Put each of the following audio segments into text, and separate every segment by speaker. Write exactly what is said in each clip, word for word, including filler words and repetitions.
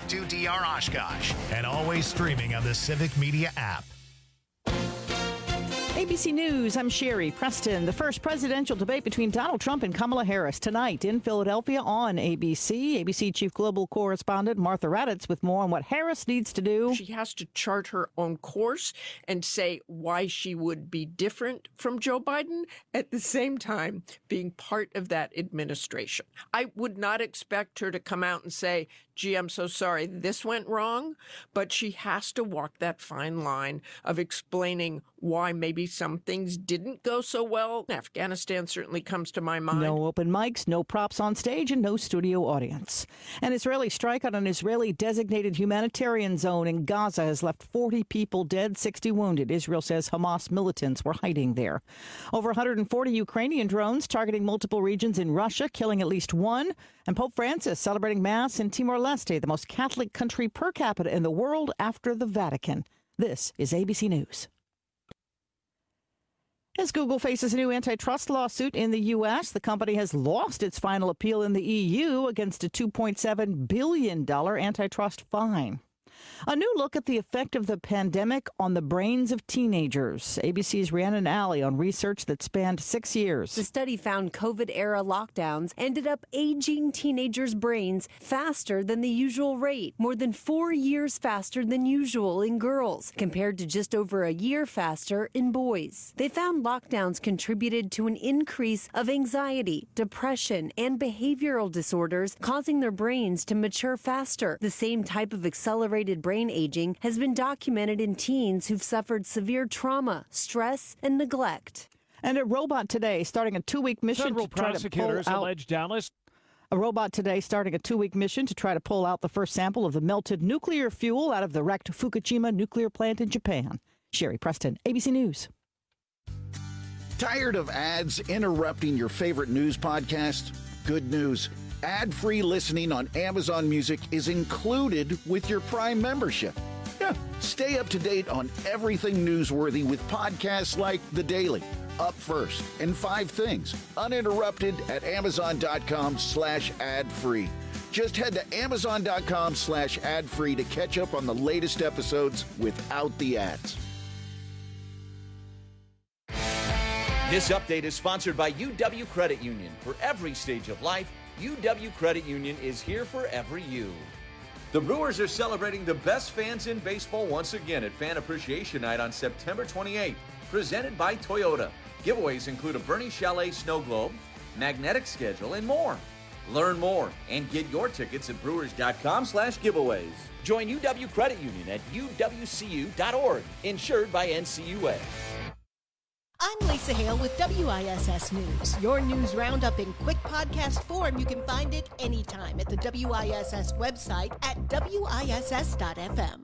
Speaker 1: two D R Oshkosh, and always streaming on the Civic Media app.
Speaker 2: A B C News, I'm Sherry Preston. The first presidential debate between Donald Trump and Kamala Harris tonight in Philadelphia on A B C. A B C Chief Global Correspondent Martha Raddatz with more on what Harris needs to do.
Speaker 3: She has to chart her own course and say why she would be different from Joe Biden, at the same time being part of that administration. I would not expect her to come out and say, gee, I'm so sorry, this went wrong. But she has to walk that fine line of explaining why maybe some things didn't go so well. Afghanistan certainly comes to my mind.
Speaker 2: No open mics, no props on stage, and no studio audience. An Israeli strike on an Israeli designated humanitarian zone in Gaza has left forty people dead, sixty wounded. Israel says Hamas militants were hiding there. Over one hundred forty Ukrainian drones targeting multiple regions in Russia, killing at least one. And Pope Francis celebrating Mass in Timor-Leste, the most Catholic country per capita in the world after the Vatican. This is A B C News. As Google faces a new antitrust lawsuit in the U S, the company has lost its final appeal in the E U against a two point seven billion dollars antitrust fine. A new look at the effect of the pandemic on the brains of teenagers. A B C's Rhiannon Alley on research that spanned six years.
Speaker 4: The study found COVID-era lockdowns ended up aging teenagers' brains faster than the usual rate, more than four years faster than usual in girls, compared to just over a year faster in boys. They found lockdowns contributed to an increase of anxiety, depression, and behavioral disorders, causing their brains to mature faster. The same type of accelerated brain aging has been documented in teens who've suffered severe trauma, stress, and neglect.
Speaker 2: And a robot today starting a two-week mission
Speaker 5: Federal
Speaker 2: to try
Speaker 5: prosecutors
Speaker 2: to pull out.
Speaker 5: allege Dallas.
Speaker 2: A robot today starting a two-week mission to try to pull out the first sample of the melted nuclear fuel out of the wrecked Fukushima nuclear plant in Japan. Sherry Preston, A B C News.
Speaker 6: Tired of ads interrupting your favorite news podcast? Good news. Ad-free listening on Amazon Music is included with your Prime membership. Yeah, stay up to date on everything newsworthy with podcasts like The Daily, Up First, and Five Things, uninterrupted at amazon.com slash ad-free. Just head to amazon.com slash ad-free to catch up on the latest episodes without the ads.
Speaker 7: This update is sponsored by U W Credit Union. For every stage of life, U W Credit Union is here for every you. The Brewers are celebrating the best fans in baseball once again at Fan Appreciation Night on September twenty-eighth, presented by Toyota. Giveaways include a Bernie Chalet snow globe, magnetic schedule, and more. Learn more and get your tickets at brewers.com slash giveaways. Join U W Credit Union at u w c u dot org, insured by N C U A.
Speaker 8: I'm Lisa Hale with W I S S News. Your news roundup in quick podcast form. You can find it anytime at the W I S S website at w i s s dot f m.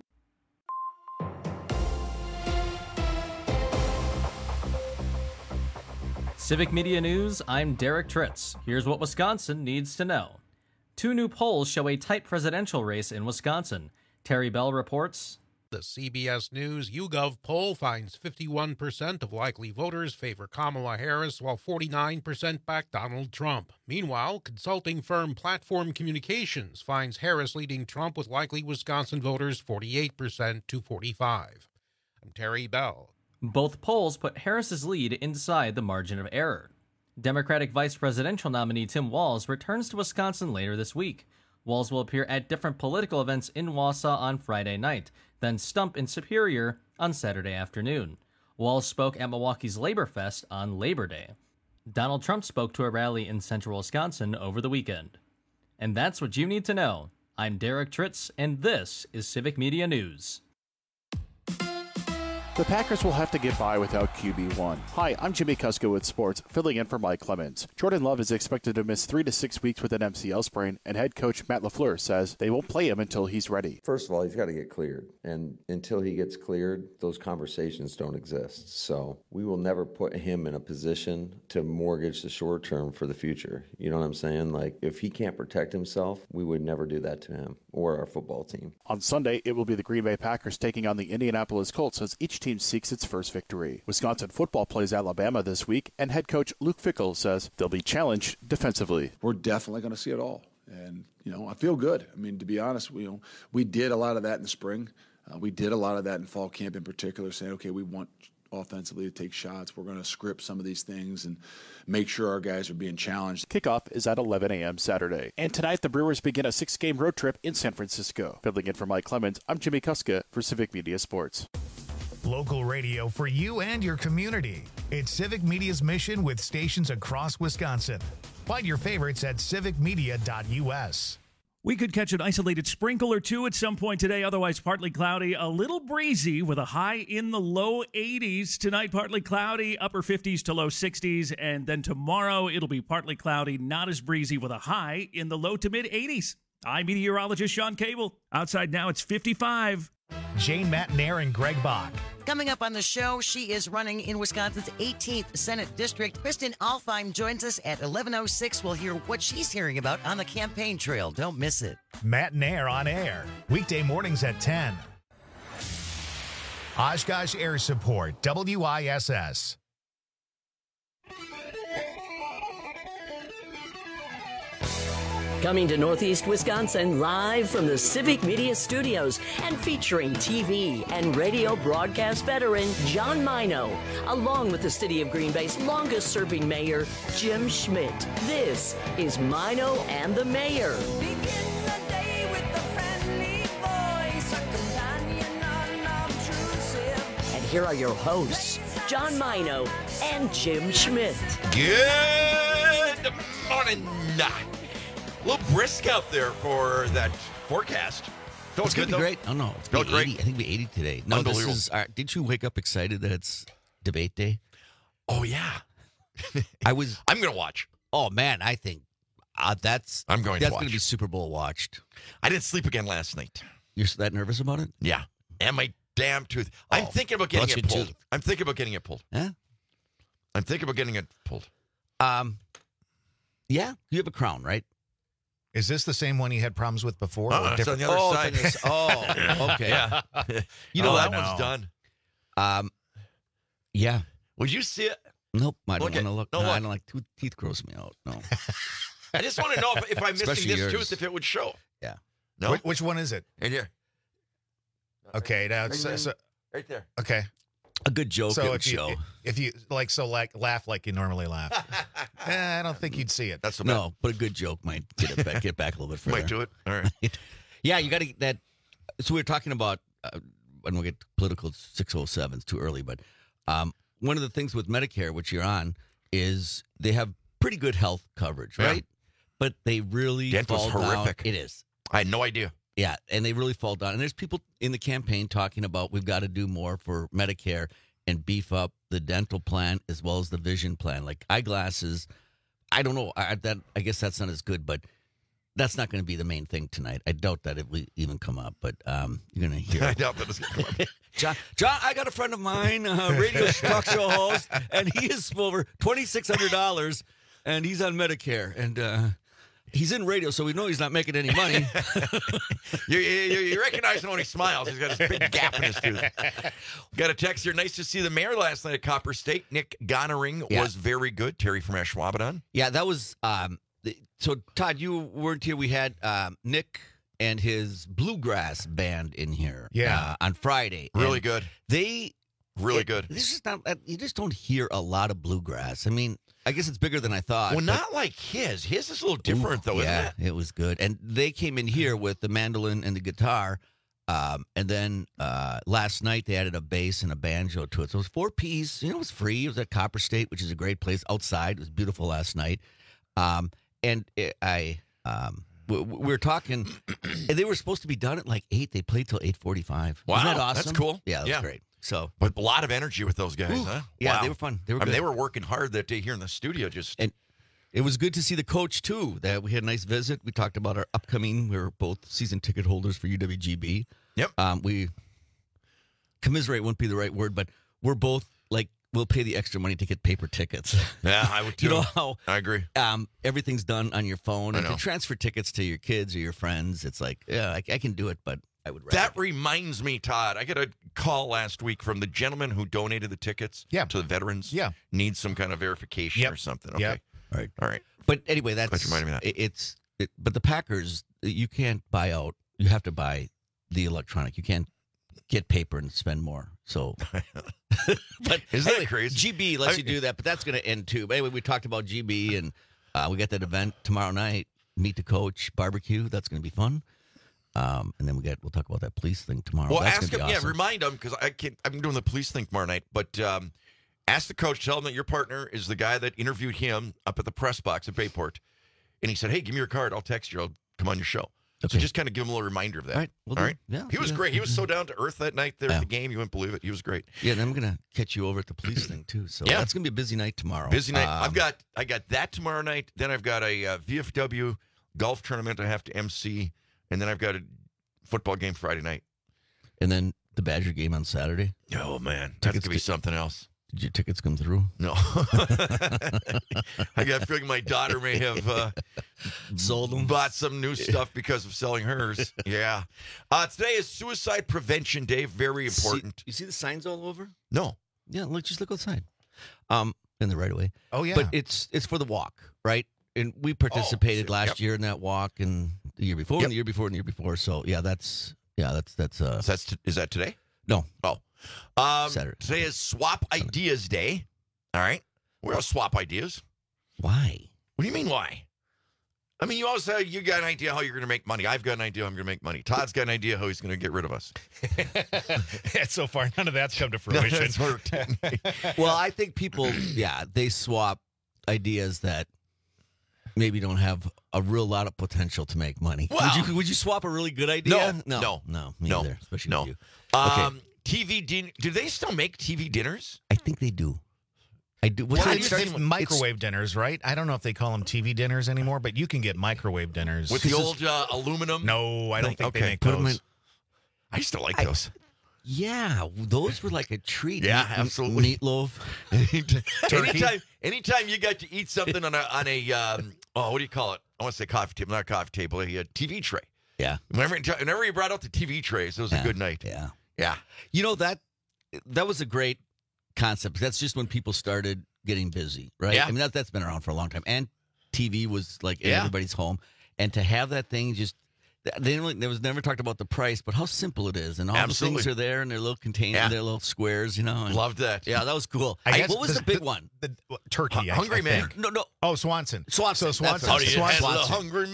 Speaker 9: Civic Media News, I'm Derek Tritz. Here's what Wisconsin needs to know. Two new polls show a tight presidential race in Wisconsin. Terry Bell reports.
Speaker 10: The C B S News YouGov poll finds fifty-one percent of likely voters favor Kamala Harris, while forty-nine percent back Donald Trump. Meanwhile, consulting firm Platform Communications finds Harris leading Trump with likely Wisconsin voters forty-eight percent to forty-five. I'm Terry Bell.
Speaker 9: Both polls put Harris's lead inside the margin of error. Democratic vice presidential nominee Tim Walz returns to Wisconsin later this week. Walz will appear at different political events in Wausau on Friday night, then stump in Superior on Saturday afternoon. Walz spoke at Milwaukee's Labor Fest on Labor Day. Donald Trump spoke to a rally in central Wisconsin over the weekend. And that's what you need to know. I'm Derek Tritz, and this is Civic Media News.
Speaker 11: The Packers will have to get by without Q B one. Hi, I'm Jimmy Kusko with Sports, filling in for Mike Clemens. Jordan Love is expected to miss three to six weeks with an M C L sprain, and head coach Matt LaFleur says they won't play him until he's ready.
Speaker 12: First of all, he's got to get cleared, and until he gets cleared, those conversations don't exist. So we will never put him in a position to mortgage the short term for the future. You know what I'm saying? Like, if he can't protect himself, we would never do that to him or our football team.
Speaker 11: On Sunday, it will be the Green Bay Packers taking on the Indianapolis Colts as each team seeks its first victory. Wisconsin football plays Alabama this week, and head coach Luke Fickell says they'll be challenged defensively.
Speaker 13: We're definitely going to see it all. And,
Speaker 5: you know, I feel good. I mean, to be honest, we, you know, we did a lot of that in the spring. Uh, we did a lot of that in fall camp in particular, saying, okay, we want offensively to take shots. We're going to script some of these things and make sure our guys are being challenged.
Speaker 11: Kickoff is at eleven a.m. Saturday. And tonight, the Brewers begin a six-game road trip in San Francisco. Filling in for Mike Clemens, I'm Jimmy Kuska for Civic Media Sports.
Speaker 1: Local radio for you and your community. It's Civic Media's mission with stations across Wisconsin. Find your favorites at civic media dot u s.
Speaker 13: We could catch an isolated sprinkle or two at some point today, otherwise partly cloudy, a little breezy with a high in the low eighties. Tonight, partly cloudy, upper fifties to low sixties, and then tomorrow it'll be partly cloudy, not as breezy with a high in the low to mid eighties. I'm meteorologist Sean Cable. Outside now, it's fifty-five.
Speaker 1: Jane Matnair and Greg Bach.
Speaker 14: Coming up on the show, she is running in Wisconsin's eighteenth Senate District. Kristen Alfheim joins us at eleven oh six. We'll hear what she's hearing about on the campaign trail. Don't miss it.
Speaker 1: Matnair on air. Weekday mornings at ten. Oshkosh Air Support, W I S S.
Speaker 15: Coming to Northeast Wisconsin live from the Civic Media Studios and featuring T V and radio broadcast veteran John Mino, along with the City of Green Bay's longest-serving mayor, Jim Schmidt. This is Mino and the Mayor.
Speaker 16: Begin the day with a friendly voice, a companion unobtrusive.
Speaker 15: And here are your hosts, John Mino and Jim Schmidt.
Speaker 17: Good morning. A little brisk out there for that forecast. Feels
Speaker 18: it's
Speaker 17: good,
Speaker 18: gonna be
Speaker 17: though.
Speaker 18: great. Oh no, it's
Speaker 17: Felt
Speaker 18: gonna be eighty.
Speaker 17: great.
Speaker 18: I think it'll be eighty today. No, this is. Uh, did you wake up excited that it's debate day?
Speaker 17: Oh yeah,
Speaker 18: I was.
Speaker 17: I'm gonna watch.
Speaker 18: Oh man, I think uh, that's.
Speaker 17: I'm going.
Speaker 18: That's
Speaker 17: to watch.
Speaker 18: gonna be Super Bowl watched.
Speaker 17: I didn't sleep again last night.
Speaker 18: You're that nervous about it?
Speaker 17: Yeah, and my damn tooth. I'm
Speaker 18: Oh,
Speaker 17: thinking about getting
Speaker 18: bless
Speaker 17: it
Speaker 18: your
Speaker 17: pulled.
Speaker 18: tooth.
Speaker 17: I'm thinking about getting it pulled.
Speaker 18: Huh?
Speaker 17: I'm thinking about getting it pulled.
Speaker 18: Um. Yeah, you have a crown, right?
Speaker 19: Is this the same one you had problems with before?
Speaker 17: Uh,
Speaker 19: or
Speaker 17: it's on
Speaker 19: different?
Speaker 17: the other
Speaker 18: Oh,
Speaker 17: side.
Speaker 18: it's on this- oh, okay.
Speaker 17: Yeah.
Speaker 18: You know
Speaker 17: oh,
Speaker 18: that
Speaker 17: that
Speaker 19: no.
Speaker 17: one's done.
Speaker 18: Um. Yeah.
Speaker 17: Would you see it?
Speaker 18: Nope. I don't
Speaker 17: Look
Speaker 18: want
Speaker 17: at-
Speaker 18: to look.
Speaker 17: no,
Speaker 18: No, I
Speaker 17: look.
Speaker 18: don't like tooth. Teeth gross me out. No.
Speaker 17: I just want to know if, if I'm missing
Speaker 18: Especially
Speaker 17: this
Speaker 18: yours.
Speaker 17: tooth, if it would show.
Speaker 18: Yeah.
Speaker 17: No.
Speaker 19: Which, which one is it?
Speaker 17: Right here.
Speaker 19: Okay, now it's,
Speaker 17: Ring, ring.
Speaker 19: so,
Speaker 17: Right there.
Speaker 19: okay.
Speaker 18: A good joke.
Speaker 19: So
Speaker 18: it
Speaker 19: if
Speaker 18: would
Speaker 19: you
Speaker 18: show.
Speaker 19: if you like so like laugh like you normally laugh, eh, I don't think you'd see it.
Speaker 17: That's the
Speaker 18: No, but a good joke might get it back, get back a little bit further.
Speaker 17: Might do it. All right.
Speaker 18: Yeah, you got to get that. So we were talking about. Uh, I don't get political. Six oh seven. It's too early, but um, one of the things with Medicare, which you're on, is they have pretty good health coverage,
Speaker 17: Yeah.
Speaker 18: right? But they really
Speaker 17: Dental's
Speaker 18: fall
Speaker 17: horrific.
Speaker 18: down. It is.
Speaker 17: I had no idea.
Speaker 18: Yeah, and they really fall down. And there's people in the campaign talking about we've got to do more for Medicare and beef up the dental plan as well as the vision plan. Like eyeglasses, I don't know. I, that I guess that's not as good, but that's not going to be the main thing tonight. I doubt that it will even come up, but um, you're going to hear.
Speaker 17: I doubt that it's going to come up.
Speaker 18: John, John, I got a friend of mine, a radio talk show host, and he is over twenty-six hundred dollars, and he's on Medicare, and uh, he's in radio, so we know he's not making any money.
Speaker 17: you, you, you recognize him when he smiles. He's got this big gap in his tooth. Got a text here. Nice to see the mayor last night at Copper State. Nick Gonering
Speaker 18: Yeah.
Speaker 17: was very good. Terry from Ashwaubenon.
Speaker 18: Yeah, that was. Um, the, so, Todd, you weren't here. We had um, Nick and his bluegrass band in here.
Speaker 19: Yeah.
Speaker 18: uh, on Friday.
Speaker 17: Really
Speaker 18: And
Speaker 17: good.
Speaker 18: They
Speaker 17: Really
Speaker 18: it-
Speaker 17: good.
Speaker 18: This is not. uh, You just don't hear a lot of bluegrass. I mean, I guess it's bigger than I thought.
Speaker 17: Well,
Speaker 18: but-
Speaker 17: not like his. His is a little different,
Speaker 18: Ooh,
Speaker 17: though,
Speaker 18: yeah,
Speaker 17: isn't it?
Speaker 18: it was good. And they came in here with the mandolin and the guitar. Um, and then uh, last night they added a bass and a banjo to it. So it was four piece. You know, it was free. It was at Copper State, which is a great place outside. It was beautiful last night. Um, and it, I, um, we, we were talking, and they were supposed to be done at like eight. They played till eight forty-five.
Speaker 17: Wow,
Speaker 18: Wasn't that awesome?
Speaker 17: that's cool.
Speaker 18: Yeah, that was
Speaker 17: Yeah.
Speaker 18: great. So,
Speaker 17: But a lot of energy with those guys,
Speaker 18: Ooh,
Speaker 17: huh?
Speaker 18: yeah,
Speaker 17: Wow.
Speaker 18: they were fun. They were
Speaker 17: I mean,
Speaker 18: good.
Speaker 17: they were working hard that day here in the studio. Just
Speaker 18: And it was good to see the coach, too. That we had a nice visit. We talked about our upcoming, we were both season ticket holders for U W G B.
Speaker 17: Yep.
Speaker 18: Um, we commiserate wouldn't be the right word, but we're both like, we'll pay the extra money to get paper tickets.
Speaker 17: Yeah, I would too.
Speaker 18: You know how
Speaker 17: I agree.
Speaker 18: um, everything's done on your phone.
Speaker 17: I
Speaker 18: And to
Speaker 17: know.
Speaker 18: transfer tickets to your kids or your friends, it's like, yeah, I, I can do it, but I would rather.
Speaker 17: That reminds me, Todd. I got a call last week from the gentleman who donated the tickets
Speaker 19: Yeah.
Speaker 17: to the veterans.
Speaker 19: Yeah.
Speaker 17: Needs some kind of verification
Speaker 19: Yep.
Speaker 17: or something. Okay.
Speaker 19: Yep.
Speaker 18: All right.
Speaker 17: All right.
Speaker 18: But anyway, that's
Speaker 17: Glad you reminded me of that.
Speaker 18: it- it's. It, but the Packers, you can't buy out. You have to buy the electronic. You can't get paper and spend more. So, but
Speaker 17: Isn't
Speaker 18: anyway,
Speaker 17: that crazy?
Speaker 18: G B lets
Speaker 17: I-
Speaker 18: you do that, but that's going to end too. But anyway, we talked about G B, and uh, we got that event tomorrow night. Meet the coach barbecue. That's going to be fun. Um, and then we get we'll talk about that police thing tomorrow.
Speaker 17: Well,
Speaker 18: that's
Speaker 17: ask
Speaker 18: gonna
Speaker 17: him.
Speaker 18: be
Speaker 17: Yeah,
Speaker 18: awesome.
Speaker 17: remind him because I can't. I'm doing the police thing tomorrow night. But um, ask the coach. Tell him that your partner is the guy that interviewed him up at the press box at Bayport, and he said, "Hey, give me your card. I'll text you. I'll come on your show." So
Speaker 18: Okay.
Speaker 17: just kind of give him a little reminder of that.
Speaker 18: All right, we'll
Speaker 17: All
Speaker 18: do-
Speaker 17: right.
Speaker 18: yeah,
Speaker 17: He was
Speaker 18: yeah.
Speaker 17: great. He was so down to earth that night there
Speaker 18: Yeah.
Speaker 17: at the game. You wouldn't believe it. He was great.
Speaker 18: Yeah, and I'm going to catch you over at the police thing too. So
Speaker 17: Yeah.
Speaker 18: that's going to be a busy night tomorrow.
Speaker 17: Busy night.
Speaker 18: Um,
Speaker 17: I've got I got that tomorrow night. Then I've got a uh, V F W golf tournament I have to M C, and then I've got a football game Friday night.
Speaker 18: and then the Badger game on Saturday.
Speaker 17: Oh man, that's
Speaker 18: Tickets
Speaker 17: gonna be
Speaker 18: get-
Speaker 17: something else.
Speaker 18: Did your tickets come through?
Speaker 17: No. I got a feeling my daughter may have uh,
Speaker 18: sold them,
Speaker 17: bought some new stuff because of selling hers. Yeah. Uh, today is Suicide Prevention Day. Very important.
Speaker 18: See, you see the signs all over?
Speaker 17: No.
Speaker 18: Yeah, look, just look outside. Um, in the right of way.
Speaker 19: Oh, yeah.
Speaker 18: But it's it's for the walk, right? And we participated
Speaker 17: Oh,
Speaker 18: last
Speaker 17: yep.
Speaker 18: year in that walk, and the year before,
Speaker 17: Yep.
Speaker 18: and the year before, and the year before. So yeah, that's yeah, that's that's uh,
Speaker 17: So that's t- is that today?
Speaker 18: no,
Speaker 17: Oh. Um,
Speaker 18: Saturday.
Speaker 17: Today is Swap Ideas Day. All right. We're going to swap ideas.
Speaker 18: why?
Speaker 17: What do you mean, why? I mean, you always say you got an idea how you're going to make money. I've got an idea how I'm going to make money. Todd's got an idea how he's going to get rid of us.
Speaker 19: And so far, none of that's come to
Speaker 17: None of
Speaker 19: fruition.
Speaker 17: that's worked.
Speaker 18: Well, I think people, yeah, they swap ideas that maybe don't have a real lot of potential to make money.
Speaker 17: Well-
Speaker 18: would you would you swap a really good idea?
Speaker 17: No,
Speaker 18: no,
Speaker 17: no,
Speaker 18: no, me
Speaker 17: no,
Speaker 18: either, especially
Speaker 17: no.
Speaker 18: with you. Okay.
Speaker 17: Um, T V din- do they still make T V dinners?
Speaker 18: I think they do. I do. What's
Speaker 19: Well,
Speaker 18: the-
Speaker 19: it's
Speaker 18: it's-
Speaker 19: it's microwave dinners, right? I don't know if they call them T V dinners anymore, but you can get microwave dinners.
Speaker 17: With the old uh, aluminum?
Speaker 19: No, I don't think
Speaker 17: Okay.
Speaker 19: they make
Speaker 18: Put 'em
Speaker 19: those.
Speaker 18: in-
Speaker 17: I used to like
Speaker 18: I-
Speaker 17: those.
Speaker 18: Yeah, those were like a treat.
Speaker 17: Yeah,
Speaker 18: Meat-
Speaker 17: absolutely.
Speaker 18: Meatloaf.
Speaker 17: anytime, anytime you got to eat something on a on a um, oh, what do you call it? I want to say coffee table, not a coffee table, a, uh T V tray.
Speaker 18: Yeah.
Speaker 17: Whenever, whenever you brought out the T V trays, it was
Speaker 18: Yeah,
Speaker 17: a good night.
Speaker 18: Yeah.
Speaker 17: Yeah.
Speaker 18: You know that that was a great concept. That's just when people started getting busy, right?
Speaker 17: Yeah.
Speaker 18: I mean that that's been around for a long time. And T V was like in
Speaker 17: Yeah.
Speaker 18: everybody's home. And to have that thing just they didn't really, there was never talked about the price, but how simple it is, and all
Speaker 17: Absolutely.
Speaker 18: the things are there, and their little containers,
Speaker 17: Yeah.
Speaker 18: their little squares, you know. And,
Speaker 17: Loved that.
Speaker 18: yeah, that was cool.
Speaker 19: I
Speaker 18: Hey,
Speaker 19: guess
Speaker 18: what was
Speaker 19: the-
Speaker 18: the big
Speaker 19: the-
Speaker 18: one?
Speaker 19: The, the turkey.
Speaker 17: Hu-
Speaker 19: I-
Speaker 17: Hungry
Speaker 19: I
Speaker 17: Man.
Speaker 19: think.
Speaker 18: No, no.
Speaker 19: Oh, Swanson.
Speaker 18: Swanson.
Speaker 19: So
Speaker 18: That's
Speaker 19: Swanson.
Speaker 17: How do you
Speaker 19: Swanson,
Speaker 17: handle a
Speaker 18: Swanson.
Speaker 17: hungry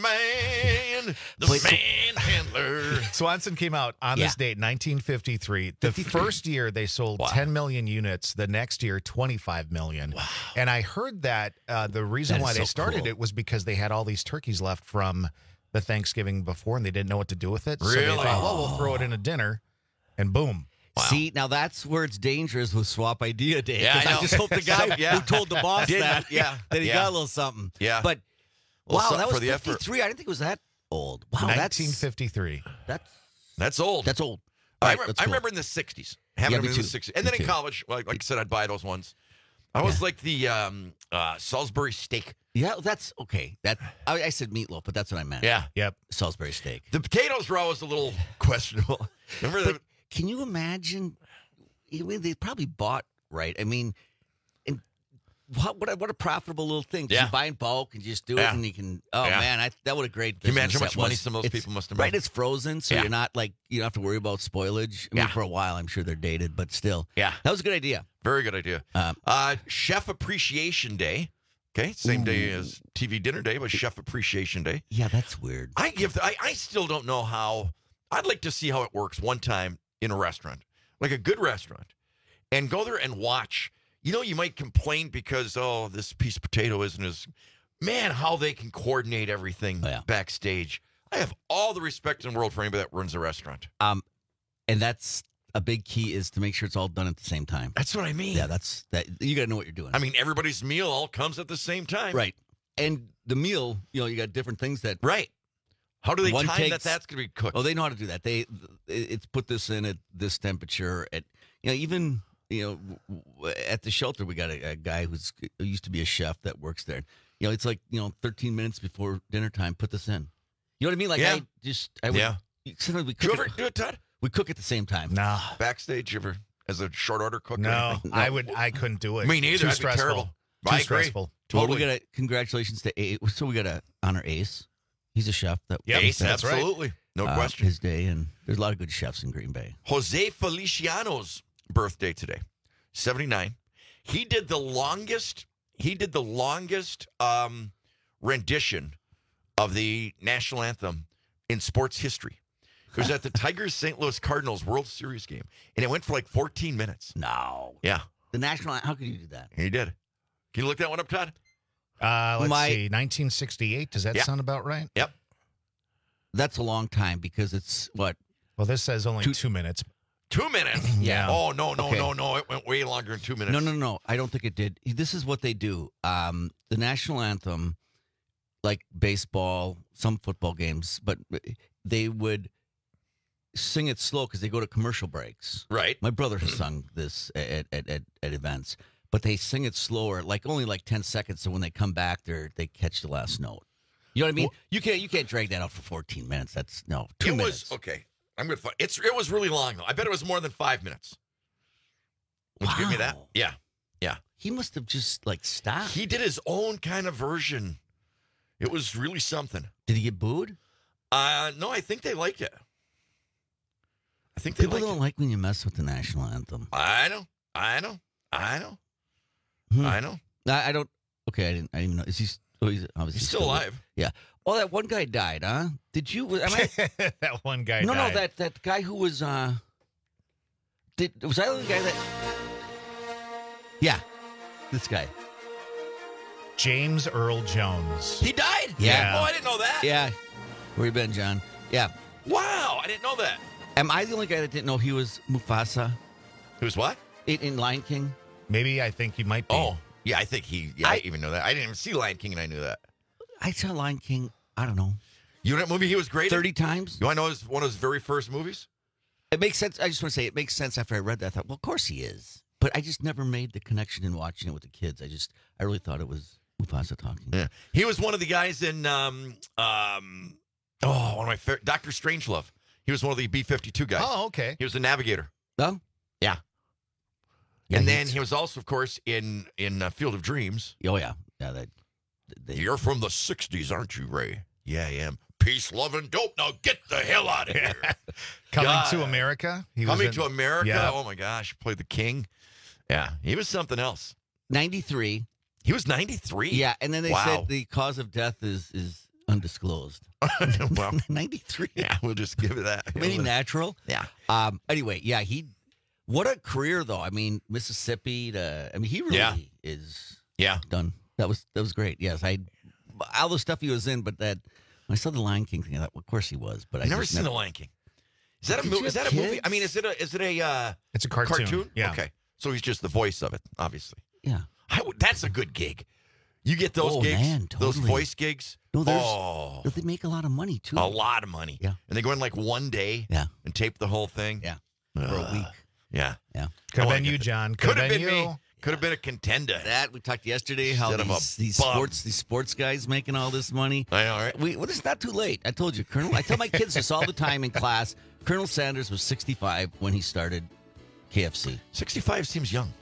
Speaker 17: man? The
Speaker 18: Wait, so-
Speaker 17: man handler.
Speaker 19: Swanson came out on
Speaker 18: Yeah.
Speaker 19: this date, nineteen fifty-three. The first year they sold
Speaker 17: Wow.
Speaker 19: ten million units. The next year, twenty-five million. Wow. And I heard that uh, the reason
Speaker 18: That is
Speaker 19: why they
Speaker 18: so
Speaker 19: started
Speaker 18: cool.
Speaker 19: it was because they had all these turkeys left from the Thanksgiving before, and they didn't know what to do with it. So they
Speaker 17: Really?
Speaker 19: thought, well, we'll throw it in a dinner, and boom.
Speaker 18: See, now that's where it's dangerous with Swap Idea Day.
Speaker 17: Yeah,
Speaker 18: 'cause
Speaker 17: I
Speaker 18: I,
Speaker 17: know.
Speaker 18: just hope the guy
Speaker 17: Some- yeah.
Speaker 18: who told the boss
Speaker 17: Did-
Speaker 18: that,
Speaker 17: yeah,
Speaker 18: that he
Speaker 17: yeah.
Speaker 18: got a little something.
Speaker 17: Yeah.
Speaker 18: But
Speaker 17: Well,
Speaker 18: wow,
Speaker 17: something
Speaker 18: that was
Speaker 17: for the effort.
Speaker 18: fifty-three. I didn't think it was that old. Wow,
Speaker 19: nineteen
Speaker 18: that's
Speaker 19: fifty-three.
Speaker 18: that's
Speaker 17: That's old.
Speaker 18: that's old.
Speaker 17: I,
Speaker 18: All right,
Speaker 17: remember,
Speaker 18: that's
Speaker 17: I
Speaker 18: cool.
Speaker 17: remember in the sixties. Having
Speaker 18: Yeah,
Speaker 17: them
Speaker 18: me
Speaker 17: in
Speaker 18: too.
Speaker 17: the sixties. And
Speaker 18: Me
Speaker 17: then in
Speaker 18: too.
Speaker 17: college, like, like I said, I'd buy those ones. I was like the um, uh, Salisbury steak.
Speaker 18: Yeah, that's okay. That I, I said meatloaf, but that's what I meant.
Speaker 17: Yeah.
Speaker 19: Yep.
Speaker 18: Salisbury steak.
Speaker 17: The potatoes were always a little questionable. Remember
Speaker 18: But
Speaker 17: the,
Speaker 18: can you imagine? I mean, they probably bought right. I mean, and what what a, what a profitable little thing. 'Cause
Speaker 17: Yeah.
Speaker 18: You buy in bulk and you just do
Speaker 17: Yeah.
Speaker 18: it, and you can. Oh
Speaker 17: Yeah.
Speaker 18: man, I, that would a great.
Speaker 17: Can you imagine
Speaker 18: business
Speaker 17: how much
Speaker 18: that
Speaker 17: money
Speaker 18: was.
Speaker 17: some of those
Speaker 18: It's-
Speaker 17: people must have
Speaker 18: Right,
Speaker 17: made?
Speaker 18: it's frozen, so
Speaker 17: Yeah.
Speaker 18: you're not like you don't have to worry about spoilage. I mean,
Speaker 17: Yeah.
Speaker 18: for a while, I'm sure they're dated, but still,
Speaker 17: yeah,
Speaker 18: that was a good idea.
Speaker 17: very good idea.
Speaker 18: Um,
Speaker 17: Uh, Chef Appreciation Day. Okay, same day as T V Dinner Day, but Chef Appreciation Day.
Speaker 18: Yeah, that's weird.
Speaker 17: I give. The, I I still don't know how. I'd like to see how it works one time in a restaurant, like a good restaurant, and go there and watch. You know, you might complain because oh, this piece of potato isn't as. Man, how they can coordinate everything
Speaker 18: Oh, yeah.
Speaker 17: backstage. I have all the respect in the world for anybody that runs a restaurant.
Speaker 18: Um, and that's a big key is to make sure it's all done at the same time.
Speaker 17: That's what I mean.
Speaker 18: Yeah, that's that. You got to know what you're doing.
Speaker 17: I mean, everybody's meal all comes at the same time.
Speaker 18: Right. And the meal, you know, you got different things that.
Speaker 17: Right. How do they
Speaker 18: One
Speaker 17: time
Speaker 18: takes-
Speaker 17: that that's going to be cooked?
Speaker 18: Oh, they know how to do that. They, it's put this in at this temperature. At you know, even you know, w- w- at the shelter, we got a, a guy who's who used to be a chef that works there. You know, it's like you know, thirteen minutes before dinner time. Put this in. You know what I mean? Like
Speaker 17: Yeah.
Speaker 18: I just, I would.
Speaker 17: Yeah.
Speaker 18: Sometimes we
Speaker 17: Do you
Speaker 18: cook.
Speaker 17: ever
Speaker 18: It,
Speaker 17: do it, Todd?
Speaker 18: we cook at the same time.
Speaker 19: Nah.
Speaker 17: Backstage, you ever as a short order cook? or
Speaker 19: No,
Speaker 17: anything?
Speaker 19: I would. I couldn't do it.
Speaker 17: Me neither.
Speaker 19: Too
Speaker 17: That'd be
Speaker 19: stressful.
Speaker 17: terrible.
Speaker 19: Too
Speaker 17: I agree.
Speaker 19: stressful.
Speaker 18: Well,
Speaker 17: Totally.
Speaker 18: we got to congratulations to Ace. So we got to honor Ace. He's a chef. That
Speaker 17: Yep, Ace, that's absolutely. Right. No
Speaker 18: uh,
Speaker 17: question.
Speaker 18: His day, and there's a lot of good chefs in Green Bay.
Speaker 17: Jose Feliciano's birthday today, seventy-nine. He did the longest. He did the longest um, rendition of the national anthem in sports history. It was at the Tigers Saint Louis Cardinals World Series game, and it went for like fourteen minutes.
Speaker 18: No.
Speaker 17: Yeah.
Speaker 18: The national. How could you do that?
Speaker 17: He did. Can you look that one up, Todd?
Speaker 19: Uh, let's
Speaker 18: My-
Speaker 19: see, nineteen sixty-eight. Does that
Speaker 17: Yeah.
Speaker 19: sound about right?
Speaker 17: Yep.
Speaker 18: That's a long time because it's what?
Speaker 19: Well, this says only two, two minutes.
Speaker 17: Two minutes?
Speaker 19: Yeah.
Speaker 17: Oh, no, no,
Speaker 18: Okay.
Speaker 17: no, no. It went way longer than two minutes.
Speaker 18: No, no, no. I don't think it did. This is what they do. Um, the national anthem, like baseball, some football games, but they would sing it slow because they go to commercial breaks.
Speaker 17: Right.
Speaker 18: My brother has sung this at, at, at, at events, but they sing it slower, like only like ten seconds. So when they come back, they they catch the last note. You know what I mean? You can't you can't drag that out for fourteen minutes. That's no two
Speaker 17: it
Speaker 18: minutes.
Speaker 17: was okay. I'm gonna. Find, it's it was really long though. I bet it was more than five minutes. Would you give me that?
Speaker 18: Wow.
Speaker 17: Yeah, yeah.
Speaker 18: He must have just like stopped.
Speaker 17: He did his own kind of version. It was really something.
Speaker 18: Did he get booed?
Speaker 17: Uh no, I think they liked it. I think they
Speaker 18: People
Speaker 17: liked
Speaker 18: don't
Speaker 17: it.
Speaker 18: like when you mess with the national anthem.
Speaker 17: I know. I know. I know.
Speaker 18: Hmm.
Speaker 17: I know.
Speaker 18: I, I don't. Okay, I didn't. I didn't know. Is he? Oh, he's obviously
Speaker 17: He's still alive.
Speaker 18: Yeah. Oh, that one guy died, huh? Did you? Am I,
Speaker 19: that one guy
Speaker 18: no,
Speaker 19: died.
Speaker 18: no, that that guy who was. uh Did was I the guy that? Yeah, this guy.
Speaker 19: James Earl Jones.
Speaker 17: He died?
Speaker 18: Yeah.
Speaker 17: Oh, I didn't know that.
Speaker 18: Yeah. Where you been, John? Yeah.
Speaker 17: Wow, I didn't know that.
Speaker 18: Am I the only guy that didn't know he was Mufasa
Speaker 17: Who's what?
Speaker 18: in, in Lion King?
Speaker 19: Maybe I think you might be.
Speaker 17: Oh, yeah, I think he. Yeah, I,
Speaker 18: I-
Speaker 17: even know that. I didn't even see Lion King, and I knew that.
Speaker 18: I saw Lion King. I don't know,
Speaker 17: You know that movie he was great in?
Speaker 18: thirty times.
Speaker 17: You want to know his, one of his very first movies?
Speaker 18: It makes sense. I just want to say it makes sense after I read that. I thought, well, of course he is. But I just never made the connection in watching it with the kids. I just, I really thought it was Mufasa talking.
Speaker 17: Yeah, he was one of the guys in um um oh one of my favorite Doctor Strangelove. He was one of the B fifty-two guys.
Speaker 19: Oh, okay.
Speaker 17: He was the navigator.
Speaker 18: Oh,
Speaker 17: Yeah,
Speaker 18: yeah,
Speaker 17: and then
Speaker 18: he's-
Speaker 17: he was also, of course, in in uh, Field of Dreams.
Speaker 18: oh yeah, yeah. That they,
Speaker 17: You're from the sixties, aren't you, Ray? Yeah, I am. Peace, love, and dope. Now get the hell out of here.
Speaker 19: Coming
Speaker 17: God.
Speaker 19: to America. He was
Speaker 17: Coming
Speaker 19: in-
Speaker 17: to America.
Speaker 19: Yeah.
Speaker 17: Oh my gosh, played the king. Yeah, he was something else.
Speaker 18: ninety-three.
Speaker 17: He was ninety-three.
Speaker 18: Yeah, and then they
Speaker 17: Wow.
Speaker 18: said the cause of death is is undisclosed.
Speaker 17: Well,
Speaker 18: ninety-three.
Speaker 17: yeah, we'll just give it that.
Speaker 18: Maybe natural.
Speaker 17: Yeah.
Speaker 18: Um. Anyway, yeah. He. What a career, though. I mean, Mississippi. To. I mean, he really
Speaker 17: Yeah.
Speaker 18: is
Speaker 17: Yeah.
Speaker 18: done. That was that was great. Yes, I. All the stuff he was in, but that when I saw the Lion King thing, I thought, well, of course he was. But I
Speaker 17: I've never
Speaker 18: just
Speaker 17: seen
Speaker 18: never,
Speaker 17: The Lion King. Is that a
Speaker 18: Did
Speaker 17: movie?
Speaker 18: you
Speaker 17: Is that
Speaker 18: have
Speaker 17: a movie?
Speaker 18: kids?
Speaker 17: I mean, is it a is it a uh,
Speaker 19: It's a cartoon.
Speaker 17: cartoon?
Speaker 19: Yeah.
Speaker 17: Okay, so he's just the voice of it, obviously.
Speaker 18: Yeah.
Speaker 17: I would, that's a good gig. You get those
Speaker 18: Oh,
Speaker 17: gigs,
Speaker 18: man,
Speaker 17: those
Speaker 18: totally.
Speaker 17: voice gigs.
Speaker 18: No, there's.
Speaker 17: oh,
Speaker 18: They make a lot of money too.
Speaker 17: a lot of money.
Speaker 18: Yeah.
Speaker 17: and they go in like one day.
Speaker 18: Yeah.
Speaker 17: and tape the whole thing.
Speaker 18: Yeah.
Speaker 17: Uh,
Speaker 18: For a week.
Speaker 17: Yeah,
Speaker 18: Yeah.
Speaker 19: Could have
Speaker 17: I wanna
Speaker 19: been
Speaker 17: get
Speaker 19: you,
Speaker 17: the-
Speaker 19: John.
Speaker 17: Could have
Speaker 19: been,
Speaker 17: been
Speaker 19: you.
Speaker 17: me. Could have been a contender.
Speaker 18: That we talked yesterday how
Speaker 17: Instead of a
Speaker 18: these, these
Speaker 17: bum.
Speaker 18: sports these sports guys making all this money.
Speaker 17: I know, right?
Speaker 18: We well, it's not too late. I told you, Colonel. I tell my kids this all the time in class. Colonel Sanders was sixty-five when he started K F C.
Speaker 17: sixty-five seems young.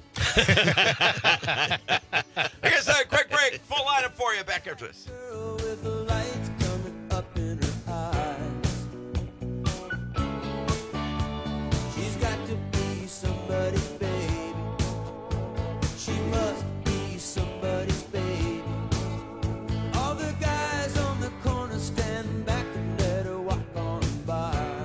Speaker 17: I guess a quick break. Full lineup for you. Back after this.
Speaker 16: Girl with the lights coming up in her eyes. She's got to be somebody's baby. She must be somebody's baby. All the guys on the corner stand back and let her walk on by.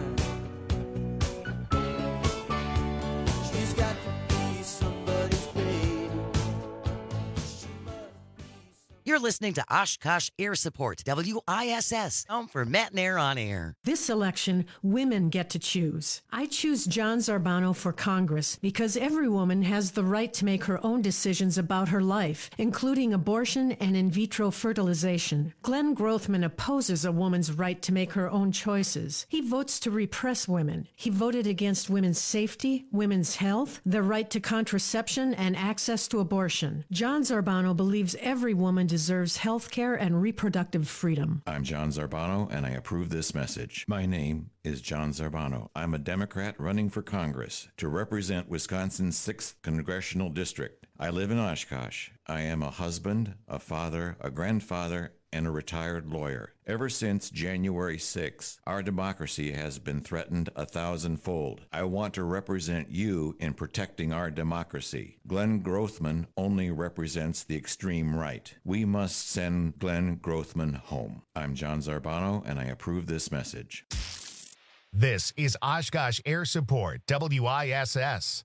Speaker 16: She's got to be somebody's baby. She must be
Speaker 14: You're listening to Oshkosh Air Support, W I S S, home for Matt and Air on Air.
Speaker 20: This election, women get to choose. I choose John Zarbano for Congress because every woman has the right to make her own decisions about her life, including abortion and in vitro fertilization. Glenn Grothman opposes a woman's right to make her own choices. He votes to repress women. He voted against women's safety, women's health, the right to contraception, and access to abortion. John Zarbano believes every woman deserves health care and reproductive freedom.
Speaker 21: I'm John Zarbano, and I approve this message. My name is John Zarbano. I'm a Democrat running for Congress to represent Wisconsin's sixth Congressional District. I live in Oshkosh. I am a husband, a father, a grandfather, and a retired lawyer. Ever since January sixth, our democracy has been threatened a thousandfold. I want to represent you in protecting our democracy. Glenn Grothman only represents the extreme right. We must send Glenn Grothman home. I'm John Zarbano, and I approve this message.
Speaker 1: This is Oshkosh Air Support, W I S S.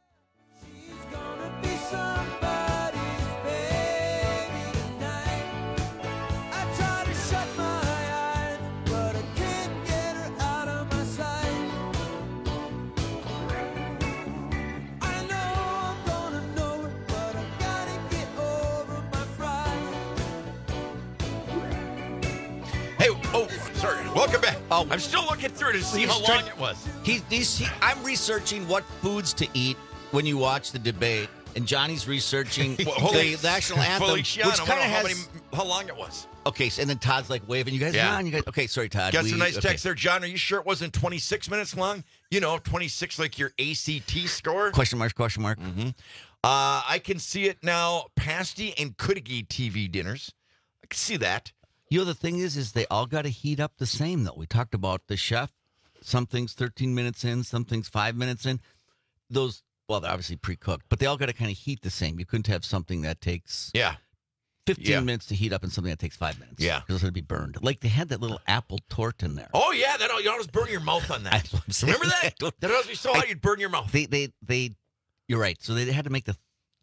Speaker 17: Welcome back. Oh, I'm still looking through to see how long it was.
Speaker 18: He, he's, he, I'm researching what foods to eat when you watch the debate, and Johnny's researching the, the national anthem,
Speaker 17: Feliciano,
Speaker 18: which kind of
Speaker 17: how,
Speaker 18: has
Speaker 17: many, how long it was.
Speaker 18: Okay, so, and then Todd's like waving. You guys,
Speaker 17: Yeah.
Speaker 18: are on. You guys, okay, sorry, Todd.
Speaker 17: Got
Speaker 18: We-
Speaker 17: some nice
Speaker 18: okay.
Speaker 17: text there, John. Are you sure it wasn't twenty-six minutes long? You know, twenty-six like your A C T score.
Speaker 18: Question mark? Question mark?
Speaker 17: Mm-hmm. Uh, I can see it now. Pasty and Kudigi T V dinners. I can see that.
Speaker 18: You know, the thing is, is they all got to heat up the same, though. We talked about the chef. Some things thirteen minutes in, some things five minutes in. Those, well, they're obviously pre-cooked, but they all got to kind of heat the same. You couldn't have something that takes
Speaker 17: yeah
Speaker 18: fifteen
Speaker 17: Yeah.
Speaker 18: minutes to heat up and something that takes five minutes.
Speaker 17: Yeah.
Speaker 18: Because it's going to be burned. Like they had that little apple torte in there.
Speaker 17: Oh, yeah. That you always burn your mouth on that.
Speaker 18: That's what I'm saying.
Speaker 17: Remember that? That always be so hot you'd burn your mouth.
Speaker 18: They, they, they, you're right. So they had to make the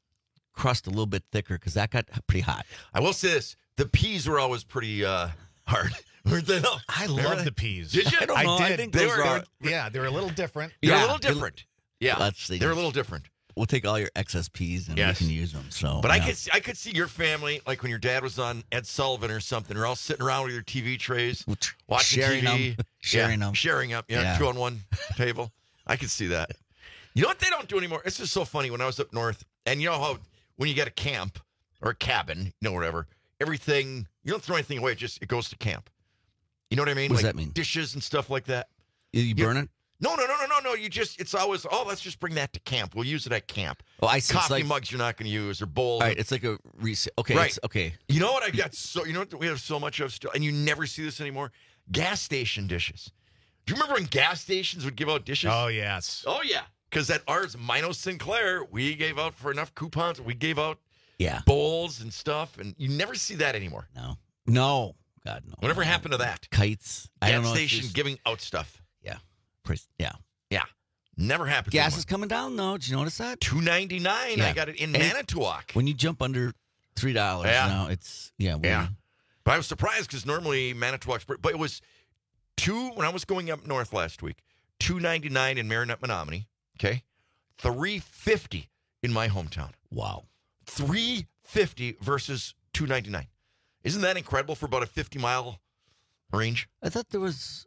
Speaker 18: crust a little bit thicker because that got pretty hot.
Speaker 17: I will say this. The peas were always pretty uh, hard. Weren't they? No.
Speaker 19: I
Speaker 17: Remember
Speaker 19: love
Speaker 17: that?
Speaker 19: the peas.
Speaker 17: Did you?
Speaker 19: I,
Speaker 17: I don't know. I
Speaker 19: did.
Speaker 17: think
Speaker 19: they
Speaker 17: those
Speaker 19: were,
Speaker 17: are-
Speaker 19: they were- yeah, they were a little different.
Speaker 17: They're
Speaker 18: Yeah.
Speaker 17: a little different. Yeah.
Speaker 18: Let's see.
Speaker 17: They're a little different.
Speaker 18: We'll take all your excess peas and
Speaker 17: Yes.
Speaker 18: we can use them. So,
Speaker 17: But I
Speaker 18: yeah.
Speaker 17: could see, I could see your family, like when your dad was on Ed Sullivan or something, you're all sitting around with your T V trays, watching
Speaker 18: sharing
Speaker 17: T V.
Speaker 18: them. Sharing
Speaker 17: yeah,
Speaker 18: them.
Speaker 17: Sharing up. Yeah,
Speaker 18: Yeah.
Speaker 17: two on one table. I could see that. You know what they don't do anymore? It's just so funny. When I was up north, and you know how when you get a camp or a cabin, you know, whatever, everything, you don't throw anything away. It just, it goes to camp. You know what I mean?
Speaker 18: What does
Speaker 17: like
Speaker 18: that mean?
Speaker 17: Dishes and stuff like that.
Speaker 18: You, you burn it?
Speaker 17: No, no, no, no, no, no. You just, it's always, oh, let's just bring that to camp. We'll use it at camp.
Speaker 18: Oh, I see. It's
Speaker 17: Coffee
Speaker 18: like-
Speaker 17: mugs you're not going to use or bowls.
Speaker 18: All right, it's like a reset. Okay,
Speaker 17: Right.
Speaker 18: it's, okay.
Speaker 17: You know what I got? So you know what we have so much of still, and you never see this anymore. Gas station dishes. Do you remember when gas stations would give out dishes?
Speaker 19: Oh, yes.
Speaker 17: Oh yeah, because at ours, Mino Sinclair, we gave out for enough coupons. We gave out
Speaker 18: Yeah.
Speaker 17: bowls and stuff, and you never see that anymore.
Speaker 18: No, no, God no.
Speaker 17: Whatever
Speaker 18: no.
Speaker 17: happened to that?
Speaker 18: Kites. I don't
Speaker 17: Gas
Speaker 18: know. if
Speaker 17: station
Speaker 18: there's-
Speaker 17: giving out stuff.
Speaker 18: Yeah. Pres- Yeah.
Speaker 17: Yeah, never happened.
Speaker 18: Gas is coming down though. Did you notice that?
Speaker 17: two ninety nine.
Speaker 18: Yeah.
Speaker 17: I got it in
Speaker 18: And
Speaker 17: Manitowoc.
Speaker 18: When you jump under three dollars,
Speaker 17: Yeah.
Speaker 18: now it's yeah. we-
Speaker 17: Yeah. But I was surprised because normally Manitowoc's, but it was two when I was going up north last week. Two ninety nine in Marinette, Menominee. Okay, three fifty in my hometown.
Speaker 18: Wow,
Speaker 17: three fifty versus two ninety nine. Isn't that incredible for about a fifty mile range?
Speaker 18: I thought there was.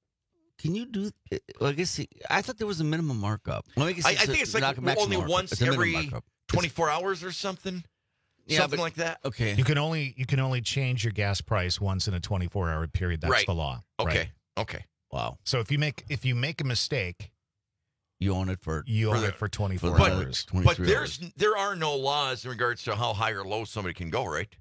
Speaker 18: Can you do? Well, I guess I thought there was a minimum markup. Well, I, guess
Speaker 17: I, I think it's like
Speaker 18: not a maximum
Speaker 17: only
Speaker 18: markup.
Speaker 17: once
Speaker 18: It's a minimum
Speaker 17: every
Speaker 18: markup.
Speaker 17: twenty-four hours or something.
Speaker 18: Yeah,
Speaker 17: something
Speaker 18: but-
Speaker 17: like that.
Speaker 18: Okay.
Speaker 19: You can only you can only change your gas price once in a twenty-four hour period. That's
Speaker 17: Right.
Speaker 19: the law.
Speaker 17: Okay.
Speaker 19: Right?
Speaker 17: Okay.
Speaker 18: Wow.
Speaker 19: So if you make if you make a mistake,
Speaker 18: You own it for
Speaker 19: you
Speaker 17: For
Speaker 19: own
Speaker 17: the-
Speaker 19: it for twenty-four
Speaker 18: for the-
Speaker 19: hours.
Speaker 17: But
Speaker 18: twenty-three
Speaker 17: there's there are no laws in regards to how high or low somebody can go, right?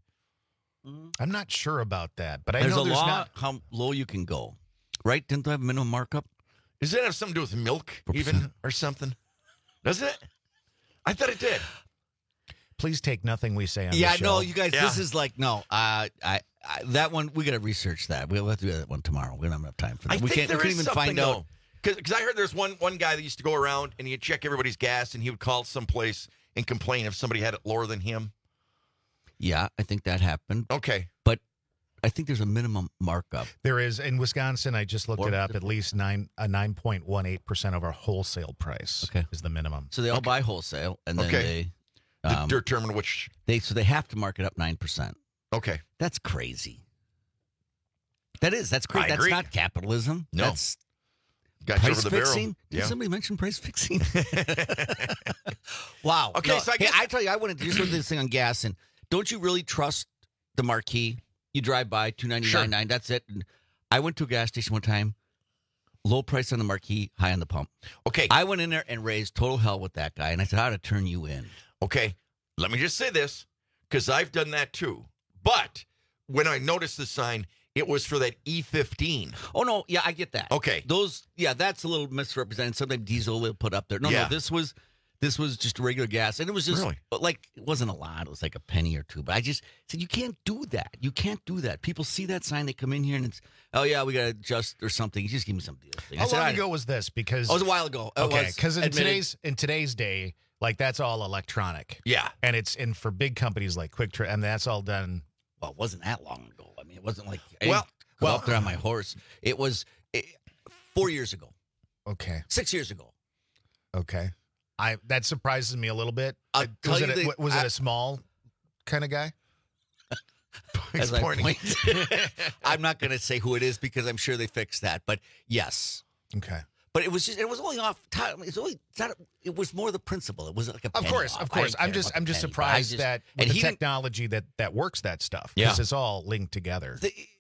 Speaker 19: I'm not sure about that, but I
Speaker 18: There's
Speaker 19: know
Speaker 18: a
Speaker 19: there's
Speaker 18: law
Speaker 19: not.
Speaker 18: how low you can go, right? Didn't they have a minimum markup?
Speaker 17: Does that have something to do with milk,
Speaker 18: Four
Speaker 17: even
Speaker 18: percent.
Speaker 17: or something? Does it? I thought it did.
Speaker 19: Please take nothing we say on
Speaker 18: Yeah,
Speaker 19: the show.
Speaker 18: no, you guys.
Speaker 17: Yeah.
Speaker 18: This is like no. Uh, I, I that one we got to research that. We'll have to do that one tomorrow. We don't have enough time for that.
Speaker 17: I
Speaker 18: we
Speaker 17: think
Speaker 18: can't.
Speaker 17: there
Speaker 18: we can't
Speaker 17: is
Speaker 18: even
Speaker 17: something
Speaker 18: find out.
Speaker 17: because I heard there's one one guy that used to go around and he'd check everybody's gas and he would call someplace and complain if somebody had it lower than him.
Speaker 18: Yeah, I think that happened.
Speaker 17: Okay,
Speaker 18: but I think there's a minimum markup.
Speaker 19: There is in Wisconsin. I just looked
Speaker 17: What
Speaker 19: it
Speaker 17: was
Speaker 19: up.
Speaker 17: it?
Speaker 19: At least nine a nine point one eight percent of our wholesale price.
Speaker 18: Okay.
Speaker 19: is the minimum.
Speaker 18: So they all buy wholesale, and then
Speaker 17: Okay.
Speaker 18: they
Speaker 17: to
Speaker 18: um,
Speaker 17: determine which.
Speaker 18: they so they have to mark it up nine percent.
Speaker 17: Okay,
Speaker 18: That's crazy. That is. That's crazy.
Speaker 17: I
Speaker 18: That's
Speaker 17: agree.
Speaker 18: not capitalism.
Speaker 17: No.
Speaker 18: That's
Speaker 17: got you
Speaker 18: price
Speaker 17: over the
Speaker 18: fixing.
Speaker 17: barrel.
Speaker 18: Did
Speaker 17: Yeah.
Speaker 18: somebody mention price fixing? Wow.
Speaker 17: Okay,
Speaker 18: No,
Speaker 17: so I
Speaker 18: hey,
Speaker 17: guess-
Speaker 18: I tell you, I went to just look at this thing on gas, and don't you really trust the marquee? You drive by two ninety nine nine. That's it. And I went to a gas station one time. Low price on the marquee, high on the pump.
Speaker 17: Okay,
Speaker 18: I went in there and raised total hell with that guy, and I said, "How to turn you in?"
Speaker 17: okay. Let me just say this because I've done that too. But when I noticed the sign, it was for that E fifteen.
Speaker 18: Oh, no. Yeah, I get that.
Speaker 17: Okay.
Speaker 18: Those, yeah, that's a little misrepresented. Sometimes diesel will put up there. No,
Speaker 17: Yeah.
Speaker 18: no, this was this was just regular gas. And it was just,
Speaker 17: Really?
Speaker 18: like, it wasn't a lot. It was like a penny or two. But I just said, you can't do that. You can't do that. People see that sign, they come in here, and it's, oh, yeah, we got to adjust or something. You just give me some deal thing. I
Speaker 19: How
Speaker 18: said,
Speaker 19: long
Speaker 18: I-
Speaker 19: ago was this? Because
Speaker 18: Oh, it was a while ago. It
Speaker 19: okay,
Speaker 18: was
Speaker 19: because in
Speaker 18: admitted.
Speaker 19: today's in today's day, like that's all electronic.
Speaker 17: Yeah,
Speaker 19: and it's and for big companies like Quick Trip, and that's all done.
Speaker 18: Well, it wasn't that long ago. I mean, it wasn't like I
Speaker 19: Well,
Speaker 18: didn't go
Speaker 19: well-
Speaker 18: up there on my horse. It was it, four years ago,
Speaker 19: Okay,
Speaker 18: six years ago.
Speaker 19: okay. I that surprises me a little bit. Uh,
Speaker 18: tell
Speaker 19: was
Speaker 18: you
Speaker 19: it a,
Speaker 18: the-
Speaker 19: was it
Speaker 18: I-
Speaker 19: a small kind of guy?
Speaker 18: As I
Speaker 19: pointing.
Speaker 18: point. I'm not going to say who it is because I'm sure they fixed that. But yes,
Speaker 19: Okay.
Speaker 18: but it was just it was only off. Time. It was only it's not. It was more the principle. It was like a
Speaker 19: Of
Speaker 18: penny
Speaker 19: course,
Speaker 18: off.
Speaker 19: of
Speaker 18: I
Speaker 19: course.
Speaker 18: didn't
Speaker 19: I'm
Speaker 18: care
Speaker 19: just
Speaker 18: about
Speaker 19: I'm
Speaker 18: the
Speaker 19: just
Speaker 18: penny, but I
Speaker 19: surprised
Speaker 18: just-
Speaker 19: that
Speaker 18: and
Speaker 19: with the
Speaker 18: he didn't-
Speaker 19: technology that that works that stuff,
Speaker 17: Yeah.
Speaker 19: because it's all linked together.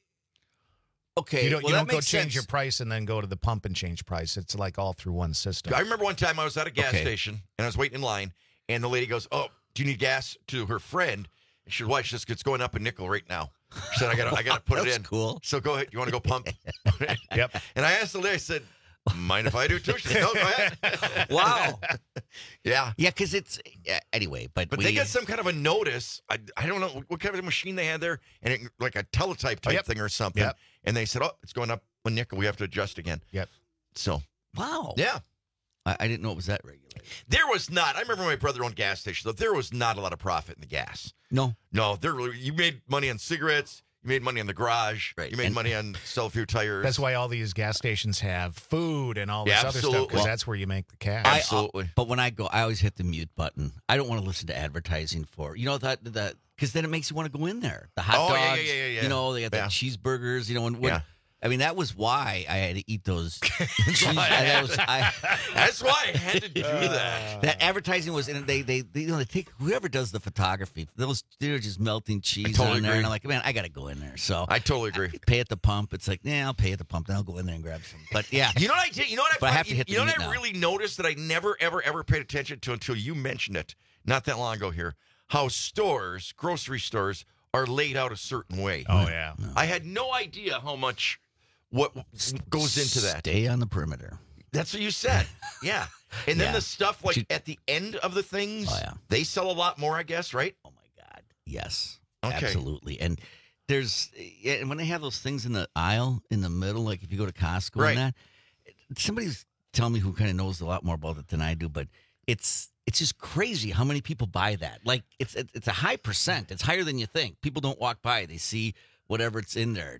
Speaker 18: Okay,
Speaker 19: you don't
Speaker 18: well,
Speaker 19: you
Speaker 18: that
Speaker 19: don't go
Speaker 18: makes
Speaker 19: change
Speaker 18: sense.
Speaker 19: your price and then go to the pump and change price. It's like all through one system.
Speaker 17: I remember one time I was at a gas
Speaker 19: Okay.
Speaker 17: station and I was waiting in line, and the lady goes, "Oh, do you need gas?" to her friend. And she said, "Why?" She says, "It's going up a nickel right now." She said, "I got, I got to put it
Speaker 18: That's
Speaker 17: in."
Speaker 18: cool.
Speaker 17: So go ahead. You want to go pump?
Speaker 19: Yep.
Speaker 17: And I asked the lady. I said, "Mind if I do too?" She said, "No, go ahead."
Speaker 18: Wow.
Speaker 17: Yeah.
Speaker 18: Yeah, because it's yeah, anyway. But
Speaker 17: But
Speaker 18: we,
Speaker 17: they got some kind of a notice. I, I don't know what kind of a machine they had there, and it, like a teletype type
Speaker 19: Yep.
Speaker 17: thing or something.
Speaker 19: Yep.
Speaker 17: And they said, "Oh, it's going up a nickel. We have to adjust again."
Speaker 19: Yep.
Speaker 17: So
Speaker 18: wow.
Speaker 17: yeah.
Speaker 18: I, I didn't know it was that regulated.
Speaker 17: There was not. I remember my brother owned gas station. Though there was not a lot of profit in the gas.
Speaker 18: No.
Speaker 17: No, there really, you made money on cigarettes. You made money on the garage.
Speaker 18: Right.
Speaker 17: You made
Speaker 18: And-
Speaker 17: money on sell a few tires.
Speaker 19: That's why all these gas stations have food and all this
Speaker 17: Yeah,
Speaker 19: other stuff,
Speaker 17: absolutely.
Speaker 19: because that's where you make the cash.
Speaker 18: I-
Speaker 17: Absolutely.
Speaker 18: but when I go, I always hit the mute button. I don't want to listen to advertising for you know that that because then it makes you want to go in there. The hot
Speaker 17: Oh,
Speaker 18: dogs,
Speaker 17: yeah, yeah, yeah, yeah.
Speaker 18: you know, they got
Speaker 17: Yeah.
Speaker 18: the cheeseburgers. You know, and when,
Speaker 17: Yeah.
Speaker 18: I mean that was why I had to eat those. cheese, I, that was, I,
Speaker 17: That's why I had to do that.
Speaker 18: that advertising was, and they, they, they, you know, they take whoever does the photography. Those they're just melting cheese
Speaker 17: totally
Speaker 18: on there,
Speaker 17: agree.
Speaker 18: and I'm like, man, I got to go in there. So
Speaker 17: I totally agree.
Speaker 18: pay at the pump. It's like, yeah, I'll pay at the pump, then I'll go in there and grab some. But yeah,
Speaker 17: You know what I did? You know what I?
Speaker 18: But I
Speaker 17: find-
Speaker 18: have to hit
Speaker 17: you
Speaker 18: the
Speaker 17: know what
Speaker 18: mute
Speaker 17: I
Speaker 18: now.
Speaker 17: really noticed that I never, ever, ever paid attention to until you mentioned it not that long ago here. How stores, grocery stores, are laid out a certain way.
Speaker 19: Oh yeah.
Speaker 17: I had no idea how much what goes into that.
Speaker 18: Stay on the perimeter.
Speaker 17: That's what you said. Yeah. And then
Speaker 18: Yeah.
Speaker 17: the stuff like at the end of the things,
Speaker 18: Oh, yeah.
Speaker 17: they sell a lot more, I guess, right?
Speaker 18: Oh my God, yes,
Speaker 17: Okay.
Speaker 18: absolutely. And there's yeah, and when they have those things in the aisle in the middle, like if you go to Costco
Speaker 17: Right.
Speaker 18: and that, somebody's telling me who kind of knows a lot more about it than I do, but it's it's just crazy how many people buy that. Like it's it's a high percent. It's higher than you think. People don't walk by; they see whatever it's in there,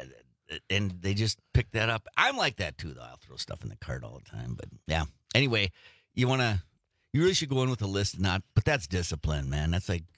Speaker 18: and they just pick that up. I'm like that too, though. I'll throw stuff in the cart all the time. But yeah. Anyway, you want to. You really should go in with a list, not. But that's discipline, man. That's like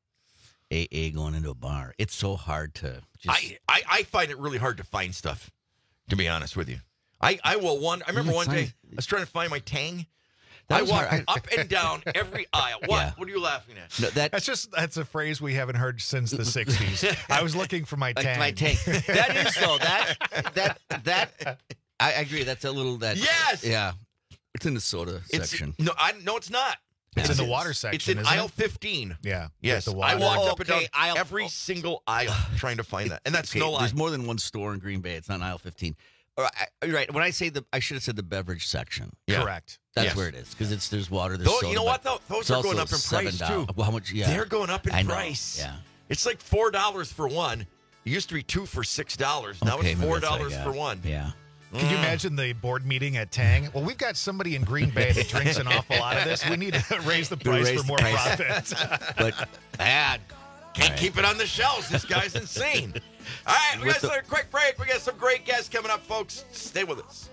Speaker 18: A A going into a bar. It's so hard to just.
Speaker 17: I, I, I find it really hard to find stuff, to be honest with you. I, I will one. I remember
Speaker 18: Yeah,
Speaker 17: one day
Speaker 18: signs-
Speaker 17: I was trying to find my Tang.
Speaker 18: That
Speaker 17: I
Speaker 18: was
Speaker 17: walked
Speaker 18: hard.
Speaker 17: up and down every aisle. What?
Speaker 18: Yeah.
Speaker 17: What are you laughing at?
Speaker 18: No, that
Speaker 19: That's just that's a phrase we haven't heard since the sixties. I was looking for my
Speaker 18: like
Speaker 19: tag.
Speaker 18: my tank. That is though. That that that. I I agree. That's a little that.
Speaker 17: Yes!
Speaker 18: Yeah. It's in the soda
Speaker 17: It's,
Speaker 18: section.
Speaker 17: No, I no, it's not.
Speaker 19: It's in the
Speaker 17: in-
Speaker 19: water section.
Speaker 17: It's in
Speaker 19: isn't
Speaker 17: aisle
Speaker 19: it?
Speaker 17: fifteen.
Speaker 19: Yeah.
Speaker 17: Yes,
Speaker 19: The
Speaker 17: I
Speaker 19: water.
Speaker 17: walked
Speaker 18: Oh,
Speaker 17: up and down
Speaker 18: okay, aisle-
Speaker 17: every
Speaker 18: oh.
Speaker 17: single aisle trying to find that, and that's
Speaker 18: Okay,
Speaker 17: no lie.
Speaker 18: There's more than one store in Green Bay. It's not aisle fifteen. All right, I- you're right. When I say the, I should have said the beverage section.
Speaker 17: Yeah.
Speaker 19: Correct.
Speaker 18: That's
Speaker 17: Yes.
Speaker 18: where it is because it's there's water. There's
Speaker 17: Though,
Speaker 18: soda,
Speaker 17: you know
Speaker 18: but
Speaker 17: what though? Those
Speaker 18: it's
Speaker 17: are going
Speaker 18: also
Speaker 17: up in
Speaker 18: seven
Speaker 17: price
Speaker 18: dollars.
Speaker 17: too.
Speaker 18: Well, how much? Yeah,
Speaker 17: They're going up in
Speaker 18: I know,
Speaker 17: price.
Speaker 18: Yeah.
Speaker 17: It's like four dollars for one. It used to be two for six dollars. Now
Speaker 18: Okay,
Speaker 17: it's
Speaker 18: maybe
Speaker 17: four
Speaker 18: that's what I
Speaker 17: dollars
Speaker 18: got.
Speaker 17: for one.
Speaker 18: Yeah.
Speaker 19: Can you imagine the board meeting at Tang? Well, we've got somebody in Green Bay that drinks an awful lot of this. We need to raise the price
Speaker 18: raise
Speaker 19: for
Speaker 18: the
Speaker 19: more
Speaker 18: price.
Speaker 19: profit.
Speaker 18: But bad.
Speaker 17: Can't
Speaker 18: Right.
Speaker 17: keep it on the shelves. This guy's insane. All right, we
Speaker 18: With
Speaker 17: got
Speaker 18: the-
Speaker 17: another quick break. We got some great guests coming up, folks. Stay with us.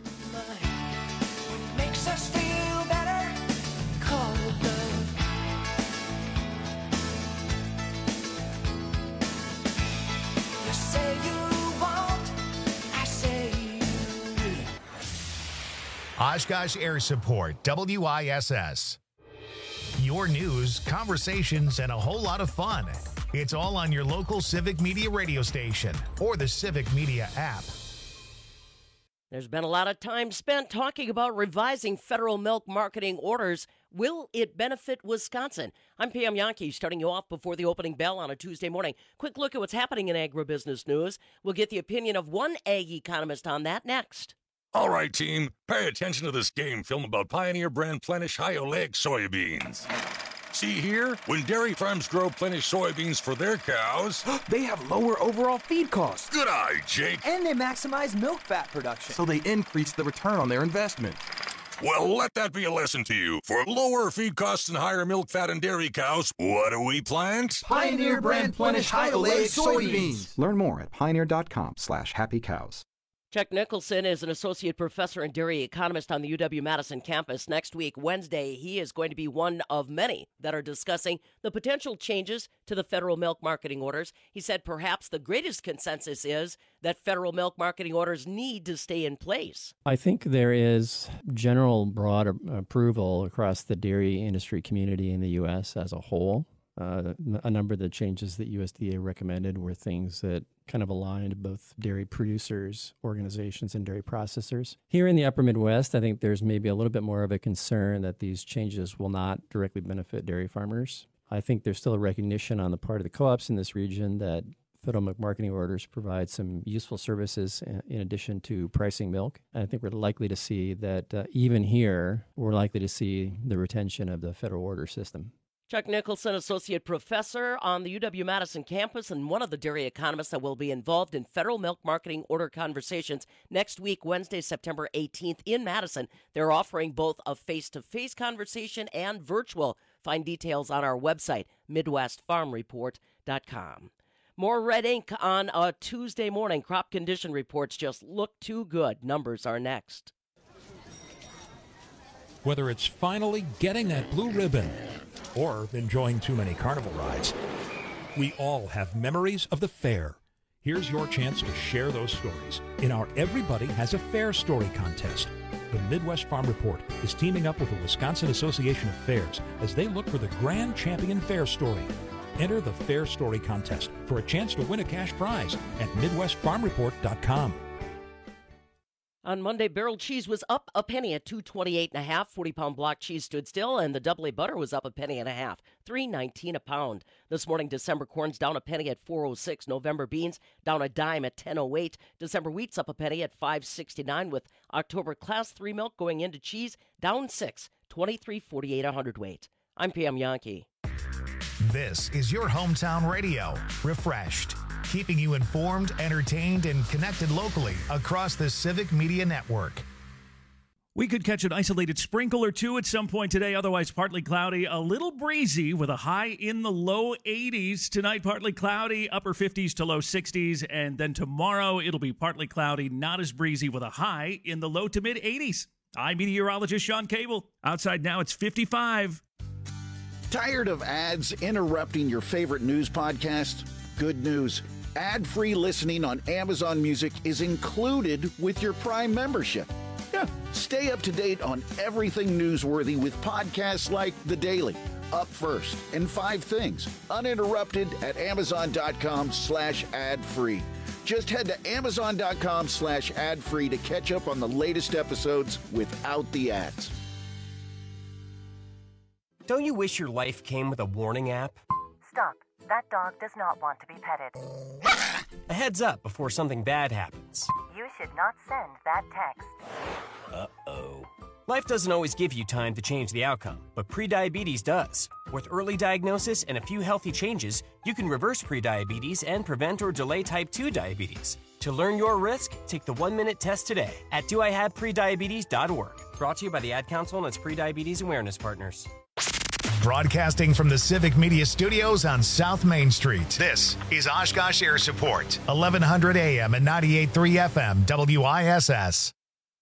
Speaker 16: Makes us feel better. Call it love. You say you won't. I say you will.
Speaker 1: Oshkosh Air Support, W I S S. Your news, conversations, and a whole lot of fun. It's all on your local Civic Media radio station or the Civic Media app.
Speaker 3: There's been a lot of time spent talking about revising federal milk marketing orders. Will it benefit Wisconsin? I'm Pam Yankee, starting you off before the opening bell on a Tuesday morning. Quick look at what's happening in agribusiness news. We'll get the opinion of one ag economist on that next.
Speaker 22: All right, team, pay attention to this game film about Pioneer brand Plenish high oleic soybeans. See here, when dairy farms grow Plenish soybeans for their cows,
Speaker 23: they have lower overall feed costs.
Speaker 22: Good eye, Jake.
Speaker 23: And they maximize milk fat production, so they increase the return on their investment.
Speaker 22: Well, let that be a lesson to you. For lower feed costs and higher milk fat and dairy cows, what do we plant?
Speaker 23: Pioneer brand Plenish high oleic soybeans.
Speaker 24: Learn more at pioneer.com slash happy cows.
Speaker 3: Chuck Nicholson is an associate professor and dairy economist on the U W-Madison campus. Next week, Wednesday, he is going to be one of many that are discussing the potential changes to the federal milk marketing orders. He said perhaps the greatest consensus is that federal milk marketing orders need to stay in place.
Speaker 25: I think there is general broad approval across the dairy industry community in the U S as a whole. Uh, a number of the changes that U S D A recommended were things that kind of aligned both dairy producers, organizations, and dairy processors. Here in the upper Midwest, I think there's maybe a little bit more of a concern that these changes will not directly benefit dairy farmers. I think there's still a recognition on the part of the co-ops in this region that federal milk marketing orders provide some useful services in addition to pricing milk. And I think we're likely to see that uh, even here, we're likely to see the retention of the federal order system.
Speaker 3: Chuck Nicholson, associate professor on the U W-Madison campus and one of the dairy economists that will be involved in federal milk marketing order conversations next week, Wednesday, September eighteenth in Madison. They're offering both a face-to-face conversation and virtual. Find details on our website, midwest farm report dot com. More red ink on a Tuesday morning. Crop condition reports just look too good. Numbers are next.
Speaker 26: Whether it's finally getting that blue ribbon or enjoying too many carnival rides, we all have memories of the fair. Here's your chance to share those stories in our Everybody Has a Fair Story contest. The Midwest Farm Report is teaming up with the Wisconsin Association of Fairs as they look for the grand champion fair story. Enter the Fair Story contest for a chance to win a cash prize at midwest farm report dot com.
Speaker 3: On Monday, barrel cheese was up a penny at two twenty-eight and a half. forty-pound block cheese stood still, and the double A butter was up a penny and a half, three nineteen a pound. This morning, December corn's down a penny at four oh six. November beans down a dime at ten oh eight. December wheat's up a penny at five sixty-nine, with October class three milk going into cheese down six, twenty-three forty-eight a hundredweight. I'm Pam Yankee.
Speaker 1: This is your hometown radio, refreshed, keeping you informed, entertained, and connected locally across the Civic Media Network.
Speaker 13: We could catch an isolated sprinkle or two at some point today, otherwise partly cloudy, a little breezy with a high in the low eighties. Tonight, partly cloudy, upper fifties to low sixties, and then tomorrow it'll be partly cloudy, not as breezy, with a high in the low to mid eighties. I'm meteorologist Sean Cable. Outside now, it's fifty-five.
Speaker 6: Tired of ads interrupting your favorite news podcast? Good news. Ad-free listening on Amazon Music is included with your Prime membership. Yeah, stay up to date on everything newsworthy with podcasts like The Daily, Up First, and Five Things, uninterrupted at amazon.com slash ad-free. Just head to amazon.com slash ad-free to catch up on the latest episodes without the ads.
Speaker 27: Don't you wish your life came with a warning app?
Speaker 28: Stop. That dog does not want to be petted.
Speaker 27: A heads up before something bad happens.
Speaker 28: You should not send that text.
Speaker 27: Uh-oh. Life doesn't always give you time to change the outcome, but prediabetes does. With early diagnosis and a few healthy changes, you can reverse prediabetes and prevent or delay type two diabetes. To learn your risk, take the one-minute test today at do I have prediabetes dot org. Brought to you by the Ad Council and its prediabetes awareness partners.
Speaker 1: Broadcasting from the Civic Media Studios on South Main Street, this is Oshkosh Air Support, eleven hundred A M and ninety-eight point three F M, W I S S.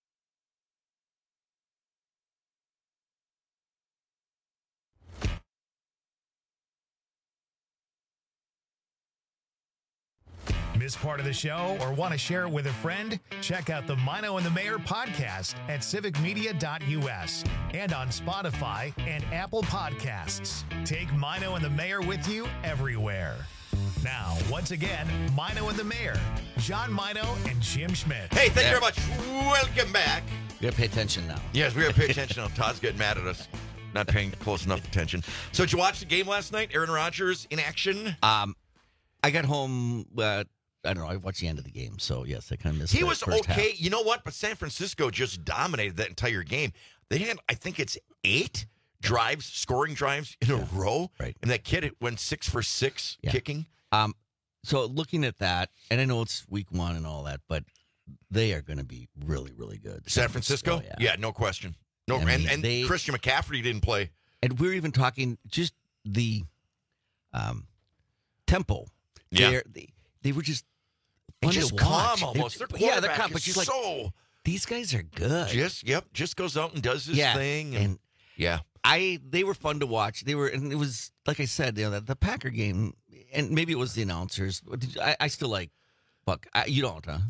Speaker 1: Miss part of the show or want to share it with a friend? Check out the Mino and the Mayor podcast at civic media dot U S and on Spotify and Apple Podcasts. Take Mino and the Mayor with you everywhere. Now, once again, Mino and the Mayor, John Mino and Jim Schmidt.
Speaker 17: Hey, thank
Speaker 18: Yeah.
Speaker 17: you very much. Welcome back.
Speaker 18: You gotta pay attention now.
Speaker 17: Yes, we got to pay attention now. Todd's getting mad at us. Not paying close enough attention. So did you watch the game last night? Aaron Rodgers in action?
Speaker 18: Um, I got home, uh, I don't know, I watched the end of the game, so yes, I kind of missed
Speaker 17: He
Speaker 18: that
Speaker 17: was
Speaker 18: first
Speaker 17: okay.
Speaker 18: half.
Speaker 17: You know what? But San Francisco just dominated that entire game. They had, I think it's eight drives, scoring drives in a row.
Speaker 18: Right.
Speaker 17: And that kid went six for six
Speaker 18: Yeah.
Speaker 17: kicking.
Speaker 18: Um, so looking at that, and I know it's week one and all that, but they are going to be really, really good.
Speaker 17: San Francisco?
Speaker 18: yeah.
Speaker 17: yeah, no question. No,
Speaker 18: I
Speaker 17: and,
Speaker 18: mean,
Speaker 17: and
Speaker 18: they-
Speaker 17: Christian McCaffrey didn't play.
Speaker 18: And we're even talking just the um, tempo.
Speaker 17: Yeah.
Speaker 18: They're- They, they were just
Speaker 17: And
Speaker 18: fun to
Speaker 17: just
Speaker 18: watch.
Speaker 17: calm almost. Their
Speaker 18: They- yeah, they're
Speaker 17: quarterback
Speaker 18: calm, but
Speaker 17: is
Speaker 18: she's like,
Speaker 17: so
Speaker 18: these guys are good.
Speaker 17: just yep, just goes out and does his
Speaker 18: Yeah,
Speaker 17: thing. And,
Speaker 18: and
Speaker 17: yeah.
Speaker 18: I they were fun to watch. They were, and it was like I said, you know, the, the Packer game, and maybe it was the announcers. But did you- I, I still like Buck. I, you don't, huh?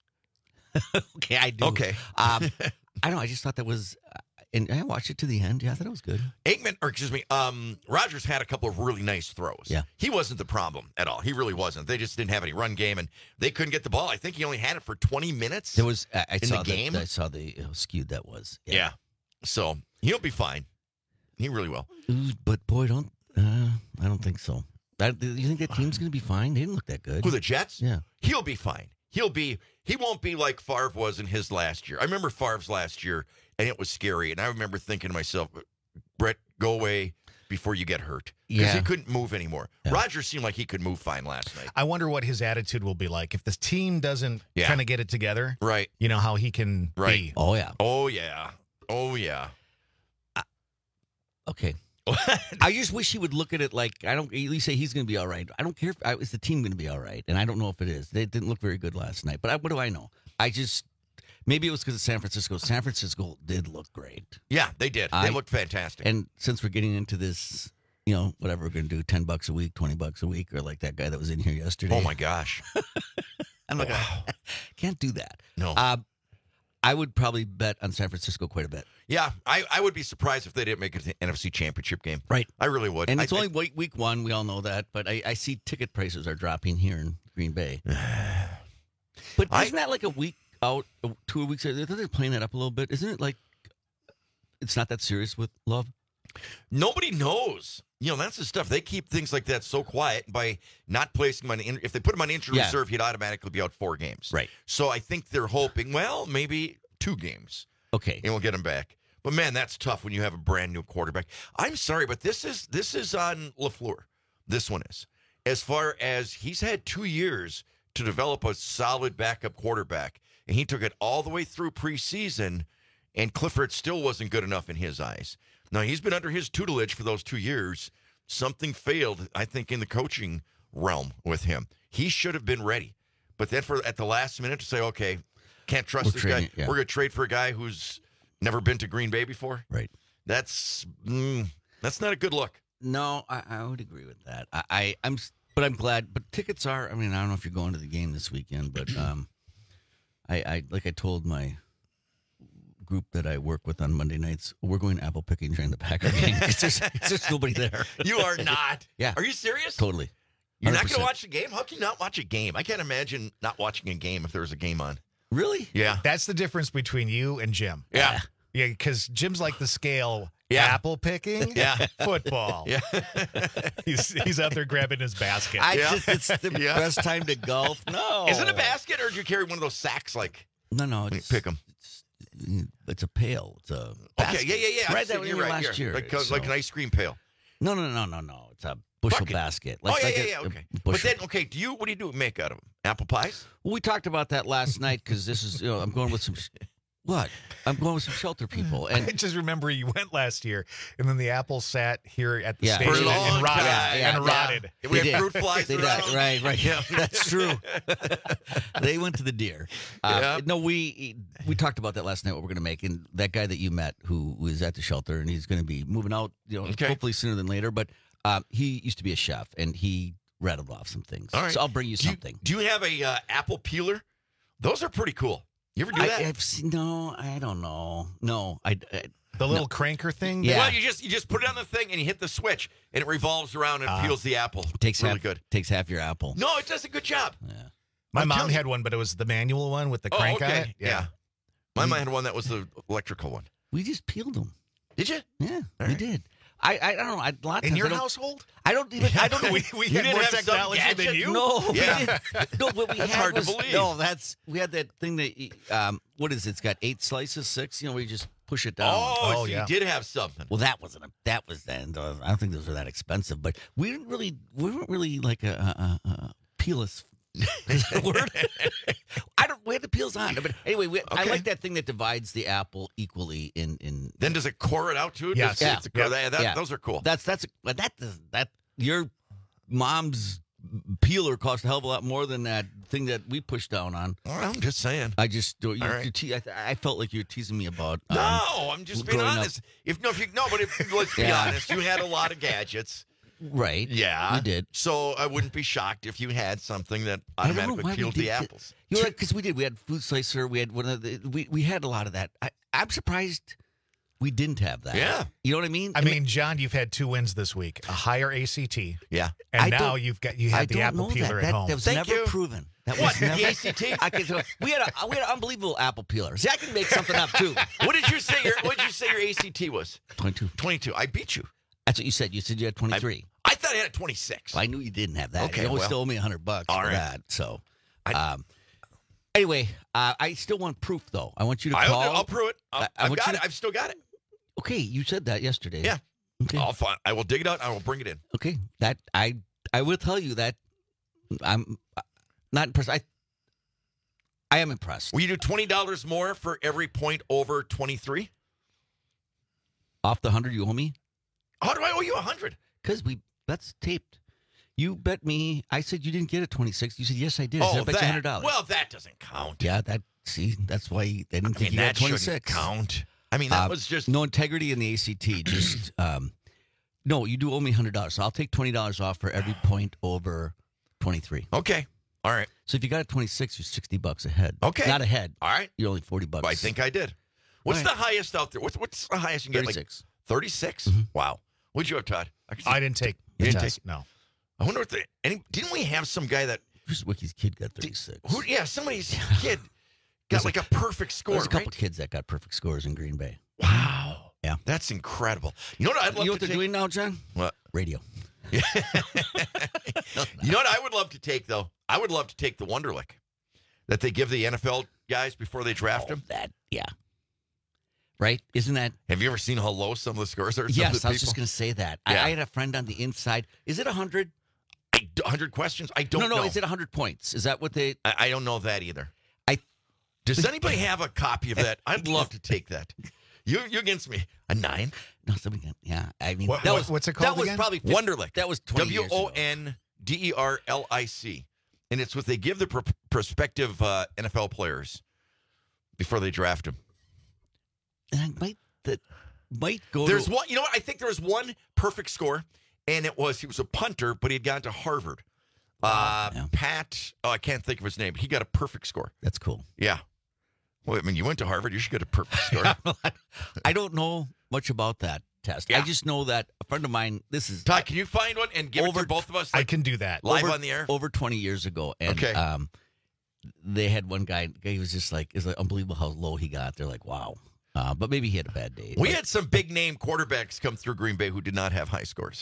Speaker 18: Okay, I do.
Speaker 17: Okay.
Speaker 18: Um, I don't know. I just thought that was, uh, and I watched it to the end. Yeah, I thought it was good.
Speaker 17: Aikman, or excuse me, um, Rodgers had a couple of really nice throws.
Speaker 18: Yeah.
Speaker 17: He wasn't the problem at all. He really wasn't. They just didn't have any run game, and they couldn't get the ball. I think he only had it for twenty minutes.
Speaker 18: There was, I, I
Speaker 17: in
Speaker 18: saw
Speaker 17: the game.
Speaker 18: That, I saw the how skewed that was.
Speaker 17: Yeah. So he'll be fine. He really will.
Speaker 18: Ooh, but boy, don't uh, I don't think so. That, you think that team's going to be fine? They didn't look that good.
Speaker 17: Who, the Jets?
Speaker 18: Yeah.
Speaker 17: He'll be fine. He'll be. He won't be like Favre was in his last year. I remember Favre's last year, and it was scary. And I remember thinking to myself, Brett, go away before you get hurt. Because
Speaker 6: Yeah.
Speaker 17: he couldn't move anymore.
Speaker 6: Yeah.
Speaker 17: Rodgers seemed like he could move fine last night.
Speaker 19: I wonder what his attitude will be like if this team doesn't
Speaker 17: Yeah.
Speaker 19: kind of get it together.
Speaker 17: Right.
Speaker 19: You know how he can
Speaker 17: Right.
Speaker 19: be.
Speaker 18: Oh yeah.
Speaker 17: Oh, yeah. Oh, yeah.
Speaker 18: Okay. I just wish he would look at it like I don't. At least say he's going to be all right. I don't care if I, is the team going to be all right, and I don't know if it is. They didn't look very good last night, but I, what do I know? I just maybe it was because of San Francisco. San Francisco did look great.
Speaker 17: Yeah, they did. They
Speaker 18: I-
Speaker 17: looked fantastic.
Speaker 18: And since we're getting into this, you know, whatever we're going to do, ten bucks a week, twenty bucks a week, or like that guy that was in here yesterday.
Speaker 17: Oh, my gosh.
Speaker 18: I'm like, can't do that.
Speaker 17: No.
Speaker 18: Uh, I would probably bet on San Francisco quite a bit.
Speaker 17: Yeah, I, I would be surprised if they didn't make it to the N F C Championship game.
Speaker 18: Right.
Speaker 17: I really would.
Speaker 18: And it's
Speaker 17: I,
Speaker 18: only week, week one. We all know that. But I, I see ticket prices are dropping here in Green Bay. But
Speaker 17: I-
Speaker 18: isn't that like a week out, two weeks out? They're playing that up a little bit. Isn't it like it's not that serious with Love?
Speaker 17: Nobody knows. You know, that's the stuff. They keep things like that so quiet by not placing him on. In, if they put him on injury
Speaker 18: Yeah.
Speaker 17: reserve, he'd automatically be out four games.
Speaker 18: Right.
Speaker 17: So I think they're hoping, well, maybe two games.
Speaker 18: Okay.
Speaker 17: And we'll get him back. But man, that's tough when you have a brand new quarterback. I'm sorry, but this is this is on LaFleur. This one is. As far as he's had two years to develop a solid backup quarterback, and he took it all the way through preseason, and Clifford still wasn't good enough in his eyes. Now, he's been under his tutelage for those two years. Something failed, I think, in the coaching realm with him. He should have been ready. But then for at the last minute to say, okay, can't trust
Speaker 18: We're
Speaker 17: this
Speaker 18: trading,
Speaker 17: guy.
Speaker 18: yeah.
Speaker 17: We're going to trade for a guy who's never been to Green Bay before.
Speaker 18: Right.
Speaker 17: That's mm, that's not a good look.
Speaker 18: No, I, I would agree with that. I, I, I'm, s- but I'm glad. But tickets are. I mean, I don't know if you're going to the game this weekend, but um, I, I like I told my group that I work with on Monday nights, we're going apple picking during the Packer game. It's just, it's just nobody there.
Speaker 17: You are not.
Speaker 18: Yeah.
Speaker 17: Are you serious?
Speaker 18: Totally.
Speaker 17: You're not
Speaker 18: one hundred
Speaker 17: going to
Speaker 18: percent.
Speaker 17: watch the game? How can you not watch a game? I can't imagine not watching a game if there was a game on.
Speaker 18: Really?
Speaker 17: Yeah.
Speaker 19: That's the difference between you and Jim.
Speaker 17: Yeah.
Speaker 19: Yeah, because Jim's like the scale.
Speaker 17: Yeah.
Speaker 19: Apple picking.
Speaker 17: Yeah.
Speaker 19: Football.
Speaker 17: Yeah.
Speaker 19: he's he's out there grabbing his basket.
Speaker 18: I
Speaker 17: Yeah.
Speaker 18: just, it's the
Speaker 17: Yeah.
Speaker 18: best time to golf. No.
Speaker 17: Is it a basket or do you carry one of those sacks like
Speaker 18: No, no.
Speaker 17: when you
Speaker 18: It's,
Speaker 17: pick them?
Speaker 18: It's, it's a pail. It's a
Speaker 17: Okay,
Speaker 18: basket.
Speaker 17: yeah, yeah, yeah. I've
Speaker 18: Right,
Speaker 17: seen-
Speaker 18: that was
Speaker 17: you're
Speaker 18: here
Speaker 17: right,
Speaker 18: last
Speaker 17: yeah.
Speaker 18: year.
Speaker 17: Like, uh,
Speaker 18: so-
Speaker 17: like an ice cream pail.
Speaker 18: No, no, no, no, no. It's a bushel
Speaker 17: Bucket.
Speaker 18: basket. Like,
Speaker 17: oh, yeah,
Speaker 18: like
Speaker 17: yeah,
Speaker 18: a-
Speaker 17: yeah,
Speaker 18: a
Speaker 17: okay. But
Speaker 18: bushel.
Speaker 17: then, okay, do you, what do you do make out of them? Apple pies?
Speaker 18: Well, we talked about that last night because this is, you know, I'm going with some, what? I'm going with some shelter people.
Speaker 19: I
Speaker 18: And
Speaker 19: just remember you went last year, and then the apple sat here at the
Speaker 18: Yeah.
Speaker 19: station
Speaker 18: For a
Speaker 17: long
Speaker 19: and rotted.
Speaker 17: time.
Speaker 18: Yeah,
Speaker 19: and
Speaker 18: yeah.
Speaker 19: rotted.
Speaker 17: We
Speaker 18: They
Speaker 17: had
Speaker 18: did.
Speaker 17: fruit flies
Speaker 18: They did.
Speaker 17: around.
Speaker 18: Right, right.
Speaker 17: Yeah.
Speaker 18: That's true. They went to the deer. Uh,
Speaker 17: Yeah.
Speaker 18: No, we we talked about that last night, what we're going to make. And that guy that you met who was at the shelter, and he's going to be moving out, you know,
Speaker 17: Okay.
Speaker 18: hopefully sooner than later. But um, he used to be a chef, and he rattled off some things.
Speaker 17: All right.
Speaker 18: So I'll bring you
Speaker 17: Do you,
Speaker 18: something.
Speaker 17: do you have a uh, apple peeler? Those are pretty cool. You ever do
Speaker 18: I,
Speaker 17: that?
Speaker 18: I've seen, no, I don't know. No, I, I
Speaker 19: The little cranker thing?
Speaker 18: Yeah.
Speaker 17: Well, you just you just put it on the thing and you hit the switch and it revolves around and
Speaker 19: Ah.
Speaker 17: peels the apple.
Speaker 18: Takes
Speaker 17: really
Speaker 18: half,
Speaker 17: good.
Speaker 18: Takes half your apple.
Speaker 17: No, it does a good job.
Speaker 18: Yeah.
Speaker 19: My
Speaker 17: I'm
Speaker 19: mom
Speaker 17: telling you.
Speaker 19: had one, but it was the manual one with the
Speaker 17: Oh,
Speaker 19: crank
Speaker 17: okay.
Speaker 19: on it.
Speaker 17: Yeah. My mom had one that was the electrical one.
Speaker 18: We just peeled them.
Speaker 17: Did you?
Speaker 18: Yeah,
Speaker 17: All
Speaker 18: we
Speaker 17: right.
Speaker 18: did. I, I I don't know. I, a lot of
Speaker 19: In
Speaker 18: times
Speaker 19: your
Speaker 18: I don't-
Speaker 19: household?
Speaker 18: I don't even. I don't know.
Speaker 19: we we
Speaker 17: You
Speaker 19: had
Speaker 17: didn't
Speaker 19: more
Speaker 17: have some
Speaker 19: technology than
Speaker 17: gadget?
Speaker 19: you.
Speaker 18: No, we
Speaker 17: Yeah.
Speaker 18: didn't. No, what we
Speaker 17: That's
Speaker 18: had
Speaker 17: hard to
Speaker 18: was,
Speaker 17: believe.
Speaker 18: No, that's we had that thing that um, what is it? It's got eight slices, six. You know, where you just push it down.
Speaker 17: Oh,
Speaker 19: Oh,
Speaker 17: so
Speaker 19: yeah.
Speaker 17: you did have something.
Speaker 18: Well, that wasn't a, that was then. uh, I don't think those were that expensive, but we didn't really we weren't really like a, a, a peelless. Is that a word? I don't. We had the peels on, but anyway, we, I
Speaker 17: Okay.
Speaker 18: like that thing that divides the apple equally in in.
Speaker 17: Then does it core it out too?
Speaker 19: Yes.
Speaker 17: Does it-
Speaker 18: Yeah.
Speaker 17: it's a core-
Speaker 18: Yeah.
Speaker 17: that- that-
Speaker 18: Yeah.
Speaker 17: Those are cool.
Speaker 18: That's that's but that does that your mom's peeler cost a hell of a lot more than that thing that we pushed down on.
Speaker 17: Well, I'm just saying.
Speaker 18: I just you,
Speaker 17: All right.
Speaker 18: you te- I, I felt like you were teasing me about. Um,
Speaker 17: No, I'm just being
Speaker 18: growing up.
Speaker 17: honest. If no, if you no, but if let's be
Speaker 18: Yeah.
Speaker 17: honest, you had a lot of gadgets.
Speaker 18: Right.
Speaker 17: Yeah,
Speaker 18: You did.
Speaker 17: So I wouldn't be shocked if you had something that
Speaker 18: I don't know
Speaker 17: automatically
Speaker 18: why we
Speaker 17: peeled
Speaker 18: did
Speaker 17: the
Speaker 18: that.
Speaker 17: apples.
Speaker 18: You're right, because we did. We had food slicer. We had one of the. We, we had a lot of that. I, I'm surprised we didn't have that.
Speaker 17: Yeah.
Speaker 18: You know what I mean?
Speaker 19: I mean, John, you've had two wins this week: a higher A C T,
Speaker 17: Yeah.
Speaker 19: and
Speaker 18: I
Speaker 19: now
Speaker 18: don't-
Speaker 19: you've got you
Speaker 18: I
Speaker 19: had the
Speaker 18: don't
Speaker 19: apple
Speaker 18: know
Speaker 19: peeler
Speaker 18: that.
Speaker 19: at
Speaker 18: that,
Speaker 19: home.
Speaker 18: That was
Speaker 17: Thank
Speaker 18: never
Speaker 17: you.
Speaker 18: proven. That
Speaker 17: What,
Speaker 18: was
Speaker 17: the
Speaker 18: never,
Speaker 17: A C T?
Speaker 18: I can tell, we had a we had an unbelievable apple peeler. See, I can make something up too.
Speaker 17: What did you say? Your What did you say your A C T was?
Speaker 18: Twenty-two.
Speaker 17: Twenty-two. I beat you.
Speaker 18: That's what you said. You said you had twenty-three.
Speaker 17: I thought I had a twenty-six.
Speaker 18: Well, I knew you didn't have that.
Speaker 17: Okay,
Speaker 18: you always
Speaker 17: well.
Speaker 18: still owe me a hundred bucks
Speaker 17: All
Speaker 18: for
Speaker 17: right.
Speaker 18: that. So,
Speaker 17: I-
Speaker 18: um, anyway, uh, I still want proof though. I want you to
Speaker 17: I'll,
Speaker 18: call.
Speaker 17: I'll prove it. I'll,
Speaker 18: I- I
Speaker 17: I've
Speaker 18: want
Speaker 17: got
Speaker 18: you
Speaker 17: it.
Speaker 18: to-
Speaker 17: I've still got it.
Speaker 18: Okay, you said that yesterday.
Speaker 17: Yeah.
Speaker 18: Okay.
Speaker 17: I'll find. I will dig it out. I will bring it in.
Speaker 18: Okay. That I I will tell you that I'm uh, not impressed. I I am impressed.
Speaker 17: Will you do twenty dollars more for every point over twenty-three?
Speaker 18: Off the hundred you owe me,
Speaker 17: How do I owe you a hundred?
Speaker 18: because we that's taped. You bet me. I said you didn't get a twenty-six. You said yes, I did. I said, I
Speaker 17: Oh,
Speaker 18: bet you
Speaker 17: that.
Speaker 18: hundred dollars.
Speaker 17: Well, that doesn't count.
Speaker 18: yeah, that. See, that's why they didn't
Speaker 17: I
Speaker 18: think
Speaker 17: mean,
Speaker 18: you got
Speaker 17: that shouldn't
Speaker 18: twenty-six.
Speaker 17: count. I mean, that
Speaker 18: Uh,
Speaker 17: was just
Speaker 18: no integrity in the A C T. Just um, no, you do owe me hundred dollars. So I'll take twenty dollars off for every point over twenty-three.
Speaker 17: okay. All right.
Speaker 18: So if you got a twenty-six, you're sixty bucks ahead.
Speaker 17: Okay.
Speaker 18: not ahead.
Speaker 17: All right.
Speaker 18: You're only forty bucks.
Speaker 17: I think I did. What's
Speaker 18: All
Speaker 17: the
Speaker 18: right.
Speaker 17: highest out there? What's, what's the highest you can get?
Speaker 18: thirty-six.
Speaker 17: Like thirty-six? Wow. What'd you have, Todd? I, could see-
Speaker 19: I didn't take
Speaker 17: You
Speaker 19: the
Speaker 17: didn't
Speaker 19: test.
Speaker 17: take-
Speaker 19: No.
Speaker 17: I wonder what the. Any, didn't we have some guy that.
Speaker 18: Chris Wickie's kid got thirty-six.
Speaker 17: Who? Yeah, somebody's kid
Speaker 18: There's
Speaker 17: got like a perfect score.
Speaker 18: There's a couple
Speaker 17: right?
Speaker 18: kids that got perfect scores in Green Bay.
Speaker 17: Wow.
Speaker 18: Yeah.
Speaker 17: That's incredible. You know what I'd love
Speaker 18: You know what
Speaker 17: to
Speaker 18: they're
Speaker 17: take?
Speaker 18: doing now, John?
Speaker 17: What?
Speaker 18: Radio.
Speaker 17: You know what I would love to take, though? I would love to take the Wonderlic that they give the N F L guys before they draft them.
Speaker 18: That, yeah. Right? Isn't that?
Speaker 17: Have you ever seen how low some of the scores are? Some
Speaker 18: Yes,
Speaker 17: of the
Speaker 18: I was just
Speaker 17: people?
Speaker 18: going to say that. I,
Speaker 17: Yeah.
Speaker 18: I had a friend on the inside. Is it one hundred?
Speaker 17: I, one hundred questions? I don't
Speaker 18: no, no,
Speaker 17: know.
Speaker 18: is it one hundred points? Is that what they.
Speaker 17: I, I don't know that either.
Speaker 18: I.
Speaker 17: Does anybody have a copy of that? I'd love to take that. You you against me? A nine?
Speaker 18: No, somebody got. Yeah. I mean,
Speaker 19: What-
Speaker 18: that
Speaker 19: what-
Speaker 18: was,
Speaker 19: what's it
Speaker 18: That
Speaker 19: called
Speaker 18: was
Speaker 19: again?
Speaker 18: probably. fifty
Speaker 17: Wonderlic.
Speaker 18: That was twenty
Speaker 17: W
Speaker 18: years
Speaker 17: O
Speaker 18: ago.
Speaker 17: N D E R L I C. And it's what they give the pro- prospective uh, N F L players before they draft them.
Speaker 18: And I might. That might go.
Speaker 17: There's
Speaker 18: to,
Speaker 17: one, you know what? I think there was one perfect score, and it was he was a punter, but he had gone to Harvard. Uh,
Speaker 18: yeah.
Speaker 17: Pat, oh, I can't think of his name. He got a perfect score.
Speaker 18: That's cool.
Speaker 17: Yeah. Well, I mean, you went to Harvard. You should get a perfect score.
Speaker 18: I don't know much about that test.
Speaker 17: Yeah.
Speaker 18: I just know that a friend of mine. This is
Speaker 17: Todd, can you find one and give it
Speaker 18: Over-
Speaker 17: to both of us?
Speaker 19: I
Speaker 17: Like,
Speaker 19: can do that.
Speaker 17: live
Speaker 18: over,
Speaker 17: on the air?
Speaker 18: over twenty years ago, and
Speaker 17: Okay.
Speaker 18: um, they had one guy. He was just like, it's like unbelievable how low he got. They're like, wow, uh, but maybe he had a bad day.
Speaker 17: We
Speaker 18: But-
Speaker 17: had some big name quarterbacks come through Green Bay who did not have high scores.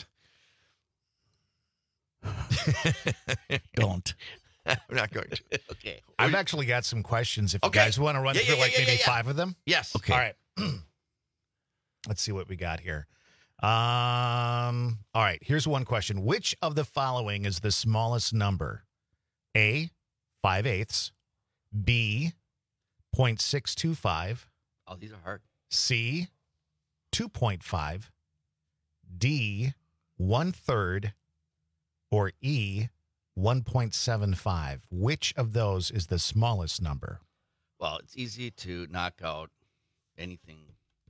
Speaker 18: don't.
Speaker 17: I'm not going to.
Speaker 18: Okay.
Speaker 19: I've actually got some questions. If
Speaker 17: Okay.
Speaker 19: you guys want to run
Speaker 17: Yeah,
Speaker 19: through
Speaker 17: yeah,
Speaker 19: like
Speaker 17: yeah,
Speaker 19: maybe
Speaker 17: yeah, yeah.
Speaker 19: five of them.
Speaker 17: Yes.
Speaker 18: Okay.
Speaker 19: All right. Let's see what we got here. Um. All right. Here's one question: which of the following is the smallest number? A, five eighths. B, point six two five.
Speaker 18: Oh, these are hard.
Speaker 19: C, two point five. D, one third. Or E, one point seven five. Which of those is the smallest number?
Speaker 18: Well, it's easy to knock out anything.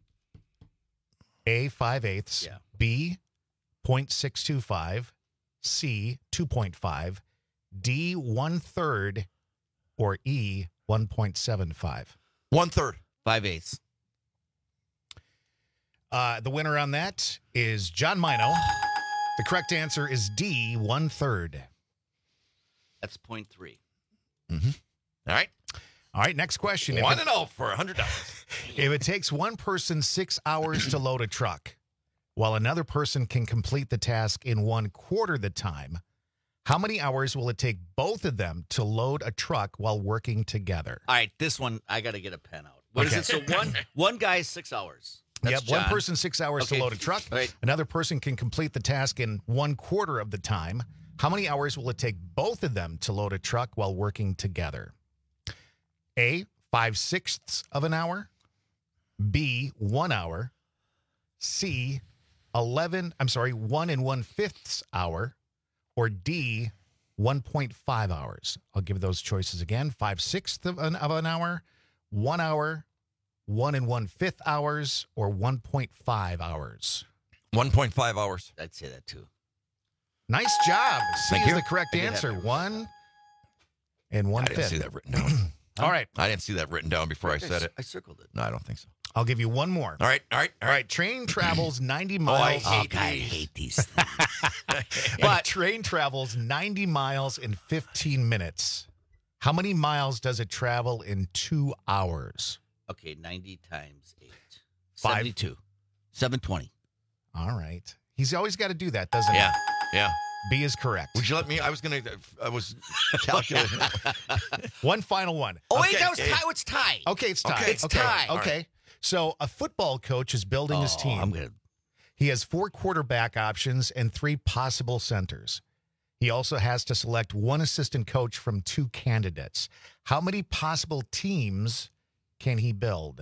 Speaker 19: A, five eighths.
Speaker 18: Yeah.
Speaker 19: B, point six two five. C, two point five. D, one third. Or E, one point seven five.
Speaker 17: One third.
Speaker 18: Five eighths.
Speaker 19: Uh, the winner on that is John Mino. The correct answer is D, one third.
Speaker 18: That's point three.
Speaker 17: Mm-hmm. All right.
Speaker 19: All right, next question.
Speaker 17: One
Speaker 19: If
Speaker 17: and
Speaker 19: it,
Speaker 17: all for one hundred dollars.
Speaker 19: if it takes one person six hours to load a truck, while another person can complete the task in one quarter the time, how many hours will it take both of them to load a truck while working together?
Speaker 18: All right, this one, I got to get a pen out. What
Speaker 19: Okay.
Speaker 18: is it? So one one guy is six hours. That's
Speaker 19: yep, one
Speaker 18: John.
Speaker 19: person six hours
Speaker 18: Okay.
Speaker 19: to load a truck.
Speaker 18: Right.
Speaker 19: Another person can complete the task in one quarter of the time. How many hours will it take both of them to load a truck while working together? A, five sixths of an hour. B, one hour. C, eleven. I'm sorry, one and one fifths hour. Or D, one point five hours. I'll give those choices again. Five sixths of an, of an hour, one hour, one and one fifth hours, or one point five hours.
Speaker 17: one point five hours.
Speaker 18: I'd say that too.
Speaker 19: Nice job. C
Speaker 17: Thank
Speaker 19: is
Speaker 17: you.
Speaker 19: the correct
Speaker 17: I did
Speaker 19: answer.
Speaker 17: have
Speaker 19: One and one
Speaker 17: I didn't
Speaker 19: fifth.
Speaker 17: see that written down.
Speaker 19: All right.
Speaker 17: I didn't see that written down before I said it.
Speaker 18: I circled it.
Speaker 17: No, I don't think so.
Speaker 19: I'll give you one more.
Speaker 17: All right, all right,
Speaker 19: All right. Train travels ninety
Speaker 17: Oh, I
Speaker 19: miles.
Speaker 17: hate
Speaker 18: I
Speaker 17: these.
Speaker 18: hate these things.
Speaker 19: but train travels ninety miles in fifteen minutes. How many miles does it travel in two hours?
Speaker 18: Okay, ninety times eight.
Speaker 19: Five.
Speaker 18: seventy-two. seven twenty.
Speaker 19: All right. He's always got to do that, doesn't
Speaker 17: Yeah,
Speaker 19: he?
Speaker 17: yeah.
Speaker 19: B is correct.
Speaker 17: Would you let me? I was going to, I was calculating.
Speaker 19: One final one.
Speaker 18: Oh, wait,
Speaker 17: Okay,
Speaker 18: that was
Speaker 17: yeah.
Speaker 18: tie. It's tie.
Speaker 19: Okay, it's tie.
Speaker 17: Okay,
Speaker 18: it's
Speaker 19: okay.
Speaker 18: tie.
Speaker 19: Okay.
Speaker 17: All right.
Speaker 19: So a football coach is building his
Speaker 18: Oh,
Speaker 19: team.
Speaker 18: I'm good.
Speaker 19: He has four quarterback options and three possible centers. He also has to select one assistant coach from two candidates. How many possible teams can he build?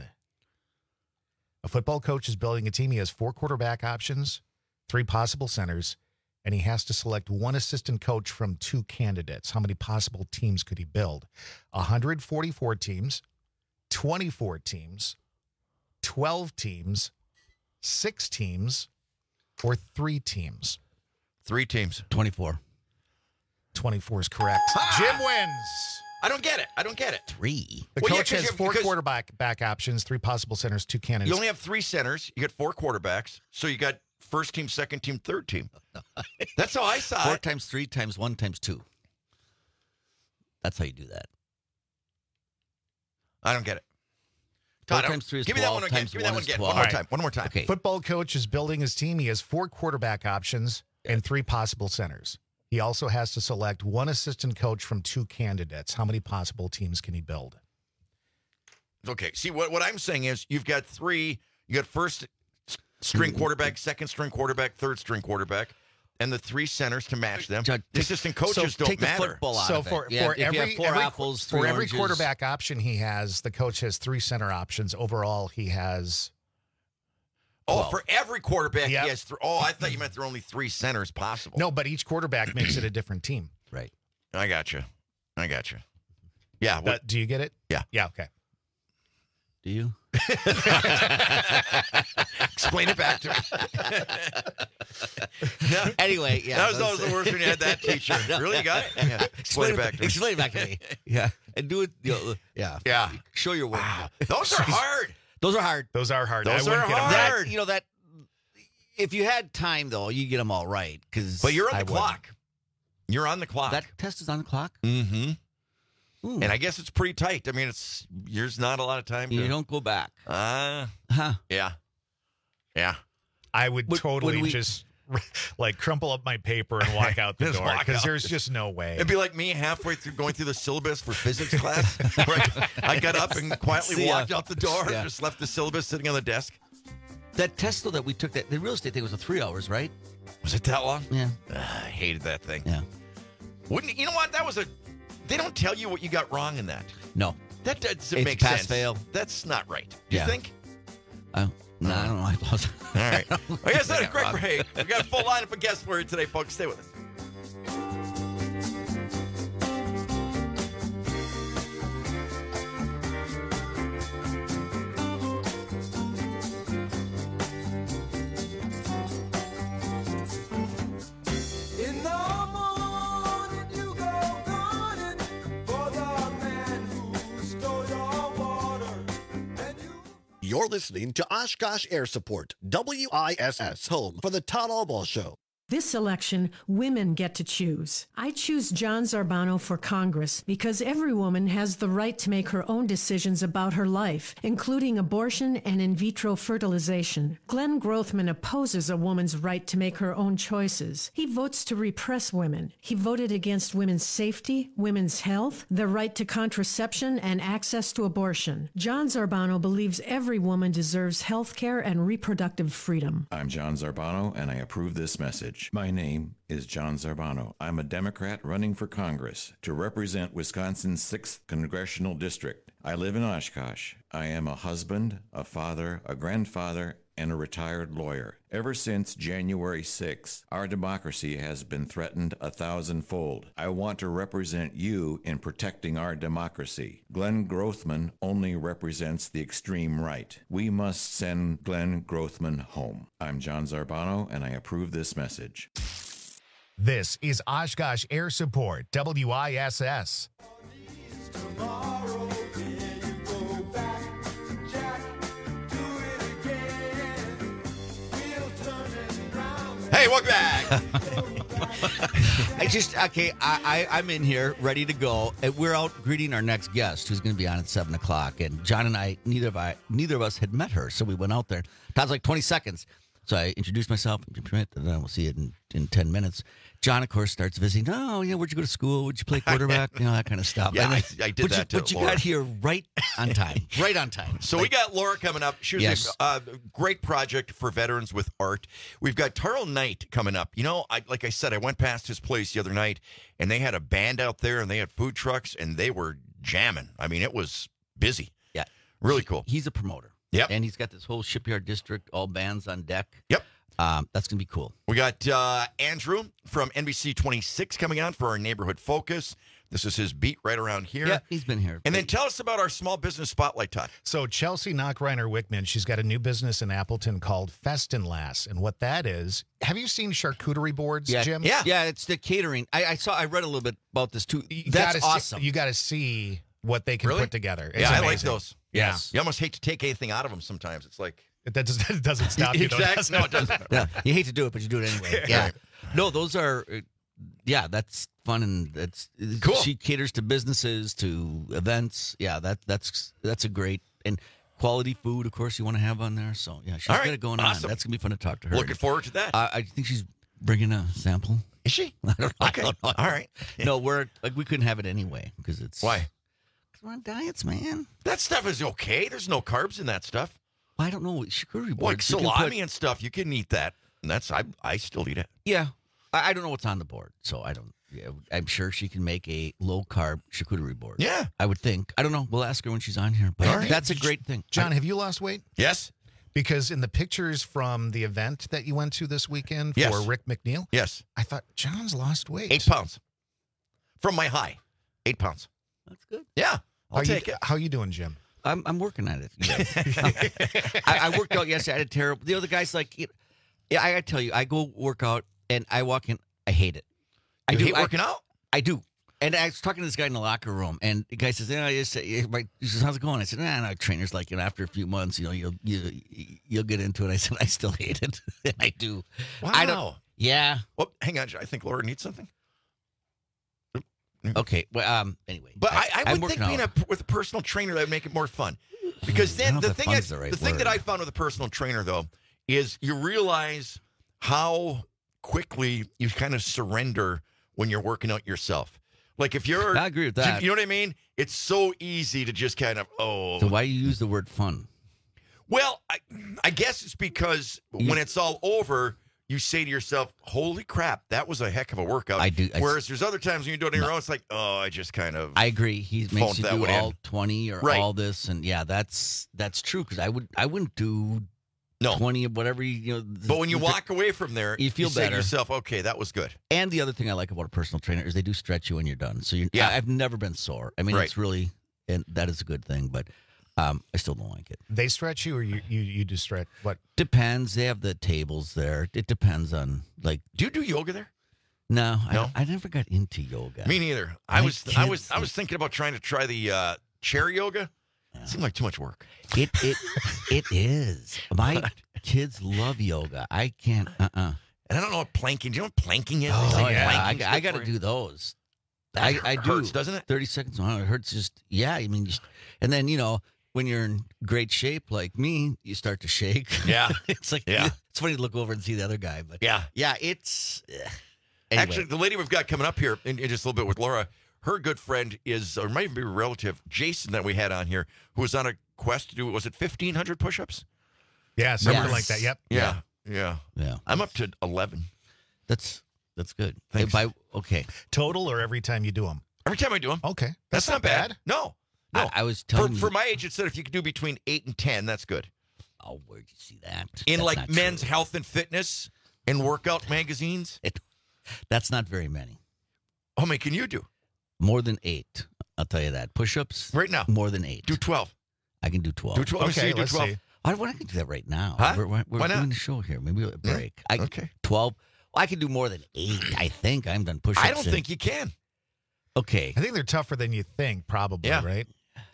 Speaker 19: A football coach is building a team. He has four quarterback options, three possible centers, and he has to select one assistant coach from two candidates. How many possible teams could he build? one hundred forty-four teams, twenty-four teams, twelve teams, six teams, or three teams?
Speaker 17: Three teams.
Speaker 18: twenty-four.
Speaker 19: twenty-four is correct. Jim wins.
Speaker 17: I don't get it. I don't get it.
Speaker 18: Three.
Speaker 19: The
Speaker 17: Well, yeah,
Speaker 19: coach
Speaker 17: 'cause
Speaker 19: has
Speaker 17: you-
Speaker 19: four
Speaker 17: because-
Speaker 19: quarterback back options, three possible centers, two candidates.
Speaker 17: You only have three centers. You got four quarterbacks. So you got first team, second team, third team. That's how I saw
Speaker 18: Four
Speaker 17: it.
Speaker 18: times three times one times two. That's how you do that.
Speaker 17: I don't get it.
Speaker 18: Four
Speaker 17: Todd, I-
Speaker 18: times three is
Speaker 17: give me that
Speaker 18: twelve.
Speaker 17: one again.
Speaker 18: Times
Speaker 17: Give me that
Speaker 18: one
Speaker 17: one
Speaker 18: is
Speaker 17: again.
Speaker 18: twelve.
Speaker 17: One more
Speaker 19: All right.
Speaker 17: time. One more time.
Speaker 18: Okay.
Speaker 19: Football coach is building his team. He has four quarterback options and three possible centers. He also has to select one assistant coach from two candidates. How many possible teams can he build?
Speaker 17: Okay. See, what, what I'm saying is you've got three. You got first s- string quarterback, second string quarterback, third string quarterback, and the three centers to match them.
Speaker 18: John,
Speaker 17: The
Speaker 18: take-
Speaker 17: assistant coaches
Speaker 18: so
Speaker 17: don't
Speaker 18: take the
Speaker 17: matter.
Speaker 18: football out
Speaker 19: So
Speaker 18: of it.
Speaker 19: for,
Speaker 18: Yeah,
Speaker 19: for
Speaker 18: if you
Speaker 19: every
Speaker 18: have four
Speaker 19: every,
Speaker 18: apples,
Speaker 19: for
Speaker 18: three
Speaker 19: every
Speaker 18: oranges.
Speaker 19: quarterback option he has, the coach has three center options. Overall, he has
Speaker 17: Oh,
Speaker 18: twelve.
Speaker 17: for every quarterback,
Speaker 19: Yep.
Speaker 17: he has three. Oh, I thought you meant there are only three centers possible.
Speaker 19: no, but each quarterback makes it a different team.
Speaker 18: Right.
Speaker 17: I got you. I got you. Yeah.
Speaker 19: Uh,
Speaker 17: What,
Speaker 19: do you get it?
Speaker 17: Yeah.
Speaker 19: Yeah. Okay.
Speaker 18: Do you?
Speaker 17: explain it back to me. Yeah.
Speaker 18: Anyway, yeah.
Speaker 17: that was always the worst when you had that teacher. Really, you got it? Yeah. Explain it back to me.
Speaker 18: Explain it back to me. Yeah. And do it. You know, yeah.
Speaker 17: Yeah.
Speaker 18: Show your work.
Speaker 17: Those are hard.
Speaker 18: Those are hard.
Speaker 19: Those are hard.
Speaker 17: Those
Speaker 19: I wouldn't
Speaker 17: are
Speaker 19: get 'em
Speaker 17: hard.
Speaker 19: right.
Speaker 17: Hard.
Speaker 18: That, you know, that if you had time, though, you get them all right. Cause
Speaker 17: But you're on
Speaker 19: I
Speaker 17: the
Speaker 19: wouldn't.
Speaker 17: clock. You're on the clock.
Speaker 18: that test is on the clock.
Speaker 17: mm-hmm.
Speaker 18: Ooh.
Speaker 17: And I guess it's pretty tight. I mean, it's there's not a lot of time.
Speaker 18: you
Speaker 17: to,
Speaker 18: don't go back.
Speaker 17: Uh,
Speaker 18: Huh.
Speaker 17: yeah. Yeah.
Speaker 19: I would
Speaker 18: Would-
Speaker 19: totally
Speaker 18: would we-
Speaker 19: just like crumple up my paper and walk out the
Speaker 17: Just
Speaker 19: door
Speaker 17: walk
Speaker 19: because
Speaker 17: out.
Speaker 19: there's just no way.
Speaker 17: It'd be like me halfway through going through the syllabus for physics class. Where I, I got up and quietly
Speaker 18: See ya.
Speaker 17: walked out the door,
Speaker 18: Yeah.
Speaker 17: just left the syllabus sitting on the desk.
Speaker 18: That test, though, that we took, that the real estate thing was a three hours, right?
Speaker 17: Was it that long?
Speaker 18: Yeah.
Speaker 17: Ah, I hated that thing.
Speaker 18: Yeah.
Speaker 17: Wouldn't you know what? That was a. They don't tell you what you got wrong in that.
Speaker 18: No.
Speaker 17: That doesn't
Speaker 18: It's
Speaker 17: make
Speaker 18: pass,
Speaker 17: sense.
Speaker 18: fail.
Speaker 17: That's not right. Do
Speaker 18: Yeah.
Speaker 17: you think?
Speaker 18: Uh, no, I don't know. I apologize.
Speaker 17: All right. I guess that's a
Speaker 18: Yeah,
Speaker 17: great
Speaker 18: Rob.
Speaker 17: break. We got a full lineup of guests for you today, folks. Stay with us.
Speaker 16: In the morning you go gunning for the man who stole your water. And you
Speaker 2: You're listening to Oshkosh Air Support, W I S S, home for the Todd Albaugh Show.
Speaker 20: This election, women get to choose. I choose John Zarbano for Congress because every woman has the right to make her own decisions about her life, including abortion and in vitro fertilization. Glenn Grothman opposes a woman's right to make her own choices. He votes to repress women. He voted against women's safety, women's health, the right to contraception, and access to abortion. John Zarbano believes every woman deserves health care and reproductive freedom.
Speaker 21: I'm John Zarbano, and I approve this message. My name is John Zarbano. I'm a Democrat running for Congress to represent Wisconsin's sixth Congressional District. I live in Oshkosh. I am a husband, a father, a grandfather, and a retired lawyer. Ever since January sixth, our democracy has been threatened a thousandfold. I want to represent you in protecting our democracy. Glenn Grothman only represents the extreme right. We must send Glenn Grothman home. I'm John Zarbano, and I approve this message.
Speaker 1: This is Oshkosh Air Support, W I S S.
Speaker 17: Hey, welcome back.
Speaker 18: I just, okay, I, I, I'm in here ready to go. And we're out greeting our next guest who's going to be on at seven o'clock. And John and I, neither of I, neither of us had met her. So we went out there. Todd's like twenty seconds. So I introduced myself, and then we'll see it in, in ten minutes. John, of course, starts visiting. Oh, yeah, where'd you go to school? Would you play quarterback? You know, that kind of stuff.
Speaker 17: Yeah,
Speaker 18: and
Speaker 17: I,
Speaker 18: then,
Speaker 17: I did
Speaker 18: but
Speaker 17: that
Speaker 18: you,
Speaker 17: to
Speaker 18: But you
Speaker 17: Laura.
Speaker 18: got here right on time. Right on time.
Speaker 17: So
Speaker 18: like,
Speaker 17: we got Laura coming up. She was
Speaker 18: Yes.
Speaker 17: a uh, great project for veterans with art. We've got Tarl Knight coming up. You know, I, like I said, I went past his place the other night, and they had a band out there, and they had food trucks, and they were jamming. I mean, it was busy.
Speaker 18: Yeah.
Speaker 17: Really cool.
Speaker 18: He's a promoter.
Speaker 17: Yep.
Speaker 18: And he's got this whole shipyard district, all bands on deck.
Speaker 17: Yep.
Speaker 18: Um, that's going to be cool.
Speaker 17: We got uh, Andrew from N B C twenty-six coming on for our Neighborhood Focus. This is his beat right around here.
Speaker 18: Yeah, he's been here.
Speaker 17: And then tell us about our small business spotlight, Todd.
Speaker 19: So Chelsea Knockreiner Wickman, she's got a new business in Appleton called Festinlass. And what that is, have you seen charcuterie boards,
Speaker 18: Yeah,
Speaker 19: Jim?
Speaker 18: yeah, yeah. It's the catering. I, I saw. I read a little bit about this too.
Speaker 19: You
Speaker 18: That's
Speaker 19: gotta
Speaker 18: awesome.
Speaker 19: See, you got to see what they can
Speaker 17: Really?
Speaker 19: put together. It's
Speaker 17: yeah, I like
Speaker 19: amazing.
Speaker 17: those.
Speaker 19: Yeah.
Speaker 17: You almost hate to take anything out of them sometimes. It's like...
Speaker 19: It, that just, it doesn't stop you. though,
Speaker 17: Exactly.
Speaker 19: does
Speaker 17: No, it doesn't.
Speaker 18: yeah, you hate to do it, but you do it anyway. Yeah. No, those are. uh, Yeah, that's fun, and that's
Speaker 17: Cool.
Speaker 18: She caters to businesses, to events. Yeah, that that's that's a great and quality food. Of course, you want to have on there. So yeah, she's
Speaker 17: All right.
Speaker 18: got it going
Speaker 17: Awesome.
Speaker 18: on. That's gonna be fun to talk to her.
Speaker 17: Looking forward to that.
Speaker 18: Uh, I think she's bringing a sample.
Speaker 17: Is she?
Speaker 18: I don't know.
Speaker 17: Okay.
Speaker 18: I don't know.
Speaker 17: All right.
Speaker 18: No, we're like we couldn't have it anyway because it's
Speaker 17: Why?
Speaker 18: 'cause we're on diets, man.
Speaker 17: That stuff is okay. There's no carbs in that stuff.
Speaker 18: I don't know charcuterie
Speaker 17: Like
Speaker 18: boards. you can
Speaker 17: salami
Speaker 18: put-
Speaker 17: and stuff, you can eat that. And that's I I still eat it.
Speaker 18: Yeah, I, I don't know what's on the board, so I don't. Yeah, I'm sure she can make a low carb charcuterie board.
Speaker 17: Yeah.
Speaker 18: I would think. I don't know. We'll ask her when she's on here, but
Speaker 19: All right.
Speaker 18: that's a great thing.
Speaker 19: John,
Speaker 18: I-
Speaker 19: have you lost weight?
Speaker 17: Yes.
Speaker 19: Because in the pictures from the event that you went to this weekend for
Speaker 17: Yes.
Speaker 19: Rick McNeil,
Speaker 17: Yes.
Speaker 19: I thought John's lost weight.
Speaker 17: Eight pounds. From my high. Eight pounds.
Speaker 18: That's good.
Speaker 17: Yeah. I'll
Speaker 19: how
Speaker 17: take
Speaker 19: you,
Speaker 17: it.
Speaker 19: How you doing, Jim?
Speaker 18: I'm I'm working on it. Yeah. I, I worked out yesterday. I had a terrible. The other guy's like, you know, yeah, I gotta tell you, I go work out and I walk in. I hate it. I
Speaker 17: You
Speaker 18: do.
Speaker 17: hate
Speaker 18: I-
Speaker 17: working out?
Speaker 18: I do. And I was talking to this guy in the locker room, and the guy says, "Yeah, I just, he says, how's it going?" I said, "Nah, no, trainer's like, you know, after a few months, you know, you'll you you'll get into it." I said, "I still hate it, and I do."
Speaker 17: Wow.
Speaker 18: I don't. Yeah.
Speaker 17: Well, hang on. I think Laura needs something.
Speaker 18: Okay. Well, um. Anyway,
Speaker 17: But I, I
Speaker 18: I'm
Speaker 17: would think
Speaker 18: working
Speaker 17: being
Speaker 18: out.
Speaker 17: a, with a personal trainer that would make it more fun. Because
Speaker 18: I
Speaker 17: then
Speaker 18: don't
Speaker 17: the
Speaker 18: know if
Speaker 17: thing,
Speaker 18: fun's
Speaker 17: is,
Speaker 18: the right
Speaker 17: the thing that
Speaker 18: word.
Speaker 17: I found with a personal trainer though is you realize how quickly you kind of surrender when you're working out yourself. Like if you're,
Speaker 18: I agree with
Speaker 17: you-
Speaker 18: that.
Speaker 17: You know what I mean? It's so easy to just kind of oh.
Speaker 18: So why you use the word fun?
Speaker 17: Well, I, I guess it's because
Speaker 18: You-
Speaker 17: when it's all over, you say to yourself, "Holy crap, that was a heck of a workout."
Speaker 18: I do- I-
Speaker 17: Whereas there's other times when you do it on your own, it's like, "Oh, I just kind of."
Speaker 18: I agree. He
Speaker 17: phoned
Speaker 18: makes you
Speaker 17: that
Speaker 18: do
Speaker 17: one
Speaker 18: all
Speaker 17: in.
Speaker 18: twenty or
Speaker 17: Right.
Speaker 18: all this, and yeah, that's that's true. Because I would I wouldn't do
Speaker 17: No.
Speaker 18: twenty of whatever you, you know.
Speaker 17: But when you walk away from there,
Speaker 18: You feel
Speaker 17: say to
Speaker 18: better.
Speaker 17: yourself, "Okay, that was good."
Speaker 18: And the other thing I like about a personal trainer is they do stretch you when you're done. So you,
Speaker 17: Yeah.
Speaker 18: I, I've never been sore. I mean,
Speaker 17: Right.
Speaker 18: it's really, and that is a good thing. But um, I still don't like it.
Speaker 19: They stretch you, or you you, you do stretch? What?
Speaker 18: Depends. They have the tables there. It depends on like.
Speaker 17: Do you do yoga there?
Speaker 18: No,
Speaker 17: No?
Speaker 18: I, I never got into yoga.
Speaker 17: Me neither. I
Speaker 18: I
Speaker 17: was I
Speaker 18: can't
Speaker 17: was I
Speaker 18: see-
Speaker 17: was thinking about trying to try the uh, chair yoga. It seemed like too much work.
Speaker 18: It it it is. My kids love yoga. I can't. Uh. uh
Speaker 17: And I don't know what planking. Do you know what planking is?
Speaker 18: Oh,
Speaker 17: Like
Speaker 18: yeah. I,
Speaker 17: planking's
Speaker 18: I
Speaker 17: good
Speaker 18: got to
Speaker 17: for you?
Speaker 18: do those.
Speaker 17: That
Speaker 18: I,
Speaker 17: hurt-
Speaker 18: I do.
Speaker 17: hurts, doesn't it?
Speaker 18: Thirty seconds. Oh, it hurts. Just yeah. I mean, just, and then you know when you're in great shape like me, you start to shake.
Speaker 17: Yeah.
Speaker 18: It's like
Speaker 17: Yeah.
Speaker 18: It's funny to look over and see the other guy, but
Speaker 17: Yeah.
Speaker 18: yeah. It's uh, anyway.
Speaker 17: Actually, the lady we've got coming up here in, in just a little bit with Laura, her good friend is, or might even be a relative, Jason, that we had on here, who was on a quest to do, was it fifteen hundred push-ups?
Speaker 19: Yeah, something
Speaker 18: Yes.
Speaker 19: like that. Yep.
Speaker 17: Yeah. Yeah.
Speaker 18: Yeah.
Speaker 17: I'm up to eleven.
Speaker 18: That's that's good.
Speaker 17: Thanks.
Speaker 18: By, okay.
Speaker 19: Total or every time you do them?
Speaker 17: Every time I do them.
Speaker 19: Okay.
Speaker 17: That's, not bad. No. No.
Speaker 18: I, I was
Speaker 17: For,
Speaker 18: telling you.
Speaker 17: for my age, it said if you could do between eight and ten, that's good.
Speaker 18: Oh, where'd you see that?
Speaker 17: In
Speaker 18: That's
Speaker 17: like
Speaker 18: not
Speaker 17: men's
Speaker 18: true.
Speaker 17: health and fitness and workout magazines.
Speaker 18: It, that's not very many.
Speaker 17: How many can you do?
Speaker 18: More than eight. I'll tell you that. Push-ups.
Speaker 17: Right now.
Speaker 18: More than eight.
Speaker 17: Do twelve.
Speaker 18: I can do twelve.
Speaker 17: Do twelve. Let me see
Speaker 19: Okay,
Speaker 17: you do
Speaker 19: let's
Speaker 17: twelve.
Speaker 19: see.
Speaker 18: I, well, I can do that right now.
Speaker 17: Huh?
Speaker 18: We're, we're, we're
Speaker 17: Why not?
Speaker 18: doing the show here. Maybe a
Speaker 17: Yeah.
Speaker 18: break. I,
Speaker 17: Okay.
Speaker 18: twelve. Well, I can do more than eight. I think I'm done push-ups.
Speaker 17: I don't
Speaker 18: in-
Speaker 17: think you can.
Speaker 18: Okay,
Speaker 19: I think they're tougher than you think, probably,
Speaker 17: Yeah.
Speaker 19: right?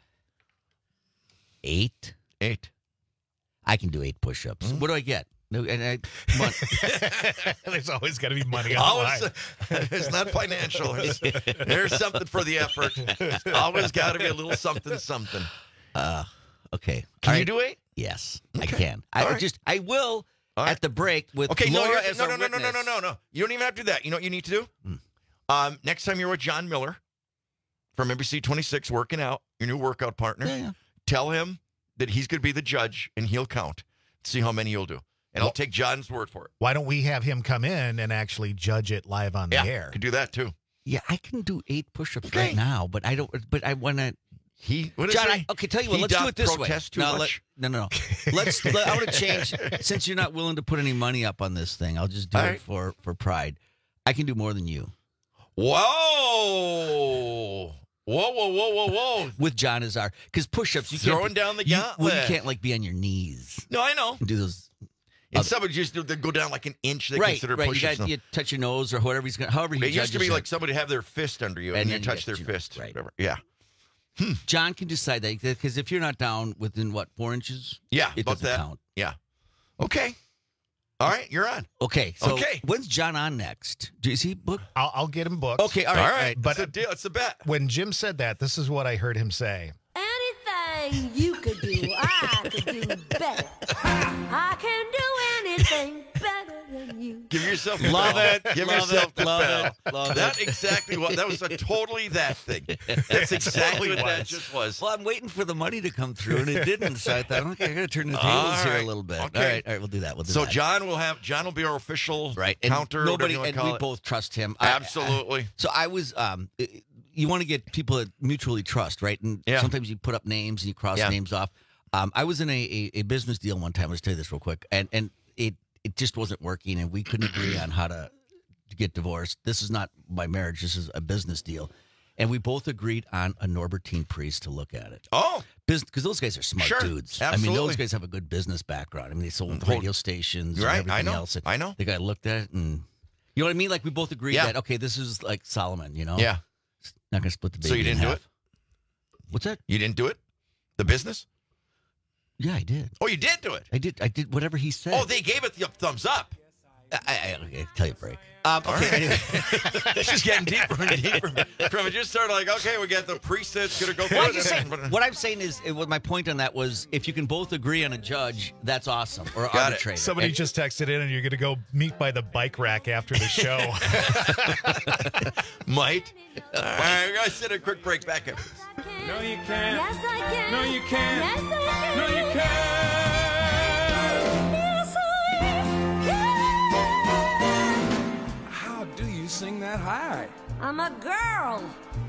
Speaker 18: eight.
Speaker 17: Eight.
Speaker 18: I can do eight push-ups.
Speaker 17: Mm.
Speaker 18: What do I get? No, and I, mon-
Speaker 19: There's always got to be money on the
Speaker 17: Always,
Speaker 19: line.
Speaker 17: it's not financial. It's- there's something for the effort. Always got to be a little something, something.
Speaker 18: uh, okay.
Speaker 17: Can
Speaker 18: All
Speaker 17: you
Speaker 18: right.
Speaker 17: do eight?
Speaker 18: Yes, I
Speaker 17: Okay.
Speaker 18: can. I
Speaker 17: All right.
Speaker 18: just, I will
Speaker 17: All right.
Speaker 18: at the break with
Speaker 17: Okay, no,
Speaker 18: Laura
Speaker 17: you're-
Speaker 18: as
Speaker 17: no,
Speaker 18: a
Speaker 17: no, no, no, no, no,
Speaker 18: witness.
Speaker 17: no, no. You don't even have to do that. You know what you need to do?
Speaker 18: Hmm.
Speaker 17: Um, next time you're with John Miller from N B C twenty-six working out, your new workout partner,
Speaker 18: Yeah, yeah.
Speaker 17: tell him that he's going to be the judge and he'll count. See how many you'll do. And I'll
Speaker 19: Well-
Speaker 17: take John's word for it.
Speaker 19: Why don't we have him come in and actually judge it live on the
Speaker 17: Yeah,
Speaker 19: air?
Speaker 17: could do that too.
Speaker 18: Yeah, I can do eight push-ups
Speaker 17: Okay.
Speaker 18: right now, but I don't. But I want to.
Speaker 17: He, what is
Speaker 18: John,
Speaker 17: it?
Speaker 18: I, okay, tell you what.
Speaker 17: He
Speaker 18: Let's do
Speaker 17: doth
Speaker 18: it this way.
Speaker 17: protest too
Speaker 18: no,
Speaker 17: much?
Speaker 18: Let, no, no, no. Let's. let, I want to change. Since you're not willing to put any money up on this thing, I'll just do
Speaker 17: All
Speaker 18: it
Speaker 17: right.
Speaker 18: for for pride. I can do more than you
Speaker 17: Whoa. Whoa, whoa, whoa, whoa, whoa.
Speaker 18: with John as our because push-ups. You
Speaker 17: Throwing
Speaker 18: can't be-
Speaker 17: down the
Speaker 18: you, Well,
Speaker 17: gauntlet.
Speaker 18: you can't like be on your knees
Speaker 17: No, I know.
Speaker 18: and do those.
Speaker 17: And
Speaker 18: Other-
Speaker 17: somebody just they go down like an inch. They
Speaker 18: right,
Speaker 17: consider
Speaker 18: right. You
Speaker 17: push-ups.
Speaker 18: got
Speaker 17: now.
Speaker 18: you touch your nose or whatever he's gonna. However he
Speaker 17: It used to be
Speaker 18: judges
Speaker 17: like
Speaker 18: it.
Speaker 17: somebody have their fist under you and,
Speaker 18: And
Speaker 17: you
Speaker 18: then
Speaker 17: touch
Speaker 18: you
Speaker 17: their
Speaker 18: get- you know,
Speaker 17: fist.
Speaker 18: right.
Speaker 17: Whatever. Yeah.
Speaker 18: John can decide that because if you're not down within what four inches,
Speaker 17: Yeah.
Speaker 18: it
Speaker 17: about
Speaker 18: doesn't
Speaker 17: that.
Speaker 18: count.
Speaker 17: Yeah. Okay. All right. You're on.
Speaker 18: Okay, so
Speaker 17: Okay.
Speaker 18: when's John on next? Do- Is he booked?
Speaker 19: I'll, I'll get him booked.
Speaker 18: Okay, all right,
Speaker 17: All
Speaker 18: all
Speaker 17: right.
Speaker 18: right.
Speaker 17: But
Speaker 19: But-
Speaker 17: it's a deal. It's a bet.
Speaker 19: When Jim said that, this is what I heard him say.
Speaker 4: Anything you could do, I could do better. I can do anything better than you.
Speaker 17: Give yourself the
Speaker 18: Love
Speaker 17: bell.
Speaker 18: it,
Speaker 17: Give
Speaker 18: love
Speaker 17: yourself
Speaker 18: it,
Speaker 17: the
Speaker 18: love
Speaker 17: bell.
Speaker 18: it, love
Speaker 17: that
Speaker 18: it.
Speaker 17: exactly what that was a totally that thing. That's exactly what that just was.
Speaker 18: Well, I'm waiting for the money to come through, and it didn't. So I thought, okay, I got to turn the tables
Speaker 17: All
Speaker 18: here
Speaker 17: right.
Speaker 18: a little bit.
Speaker 17: Okay.
Speaker 18: All right, all right, we'll do that. We'll do
Speaker 17: So
Speaker 18: that.
Speaker 17: John will have John will be our official
Speaker 18: right, and
Speaker 17: counter.
Speaker 18: nobody,
Speaker 17: whatever you
Speaker 18: and
Speaker 17: wanna
Speaker 18: we
Speaker 17: call it.
Speaker 18: both trust him. I-
Speaker 17: Absolutely.
Speaker 18: I- so I was. Um, you want to get people that mutually trust, right? And
Speaker 17: Yeah.
Speaker 18: sometimes you put up names and you cross
Speaker 17: Yeah.
Speaker 18: names off. Um, I was in a, a, a business deal one time. Let's tell you this real quick, and and it it just wasn't working, and we couldn't agree on how to to get divorced. This is not my marriage. This is a business deal. And we both agreed on a Norbertine priest to look at it.
Speaker 17: Oh,
Speaker 18: because those guys are smart
Speaker 17: Sure,
Speaker 18: dudes. I mean,
Speaker 17: absolutely.
Speaker 18: those guys have a good business background. I mean, they sold
Speaker 17: Hold-
Speaker 18: radio stations
Speaker 17: You're
Speaker 18: and
Speaker 17: right, I
Speaker 18: everything
Speaker 17: know,
Speaker 18: else. And
Speaker 17: I know.
Speaker 18: The guy looked at it, and you know what I mean. Like we both agreed
Speaker 17: Yeah.
Speaker 18: that okay, this is like Solomon. You know,
Speaker 17: Yeah.
Speaker 18: not gonna split the baby.
Speaker 17: So you
Speaker 18: in
Speaker 17: didn't do
Speaker 18: half.
Speaker 17: it?
Speaker 18: What's that?
Speaker 17: You didn't do it? The business?
Speaker 18: Yeah, I did.
Speaker 17: Oh, you did do it.
Speaker 18: I did. I did whatever he said.
Speaker 17: Oh, they gave it the thumbs up.
Speaker 18: I, I, okay, tell you a break. Um, okay, anyway.
Speaker 17: It's just getting deeper and deeper. From it just started like, okay, we got the priest that's going to go for
Speaker 18: Well, I'm
Speaker 17: it.
Speaker 18: just saying, what I'm saying is, uh, what my point on that was, if you can both agree on a judge, that's awesome, or
Speaker 17: Got it.
Speaker 18: arbitrator.
Speaker 19: Somebody
Speaker 18: And-
Speaker 19: just texted in, and you're going to go meet by the bike rack after the show.
Speaker 17: Might. All right, we're going to sit a quick break back up.
Speaker 16: No, you can't.
Speaker 4: Yes, I can.
Speaker 16: No, you can't.
Speaker 4: Yes, I can.
Speaker 16: No, you can't.
Speaker 4: Yes, I can.
Speaker 16: How do you sing that high?
Speaker 4: I'm a girl.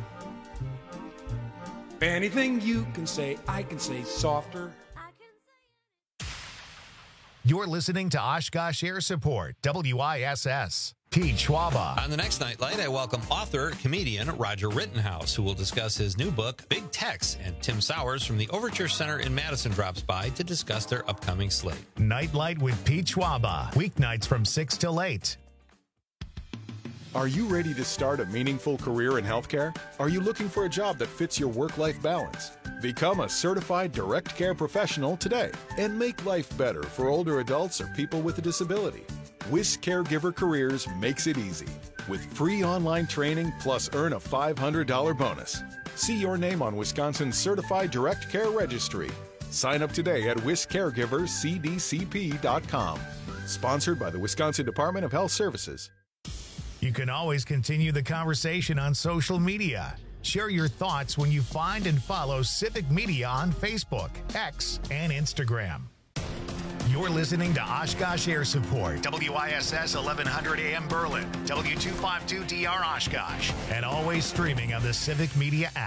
Speaker 16: Anything you can say, I can say softer.
Speaker 1: You're listening to Oshkosh Air Support, W I S S. Pete Schwaba.
Speaker 5: On the next Nightlight, I welcome author, comedian Roger Rittenhouse, who will discuss his new book, Big Tex, and Tim Sowers from the Overture Center in Madison drops by to discuss their upcoming slate.
Speaker 1: Nightlight with Pete Schwaba. Weeknights from six till eight.
Speaker 7: Are you ready to start a meaningful career in healthcare? Are you looking for a job that fits your work-life balance? Become a certified direct care professional today and make life better for older adults or people with a disability. Whisk Caregiver Careers makes it easy with free online training plus earn a five hundred dollars bonus. See your name on Wisconsin's Certified Direct Care Registry. Sign up today at whisk caregivers c d c p dot com. Sponsored by the Wisconsin Department of Health Services.
Speaker 1: You can always continue the conversation on social media. Share your thoughts when you find and follow Civic Media on Facebook, X, and Instagram. You're listening to Oshkosh Air Support, W I S S eleven hundred A M Berlin, W two fifty-two D R Oshkosh, and always streaming on the Civic Media app.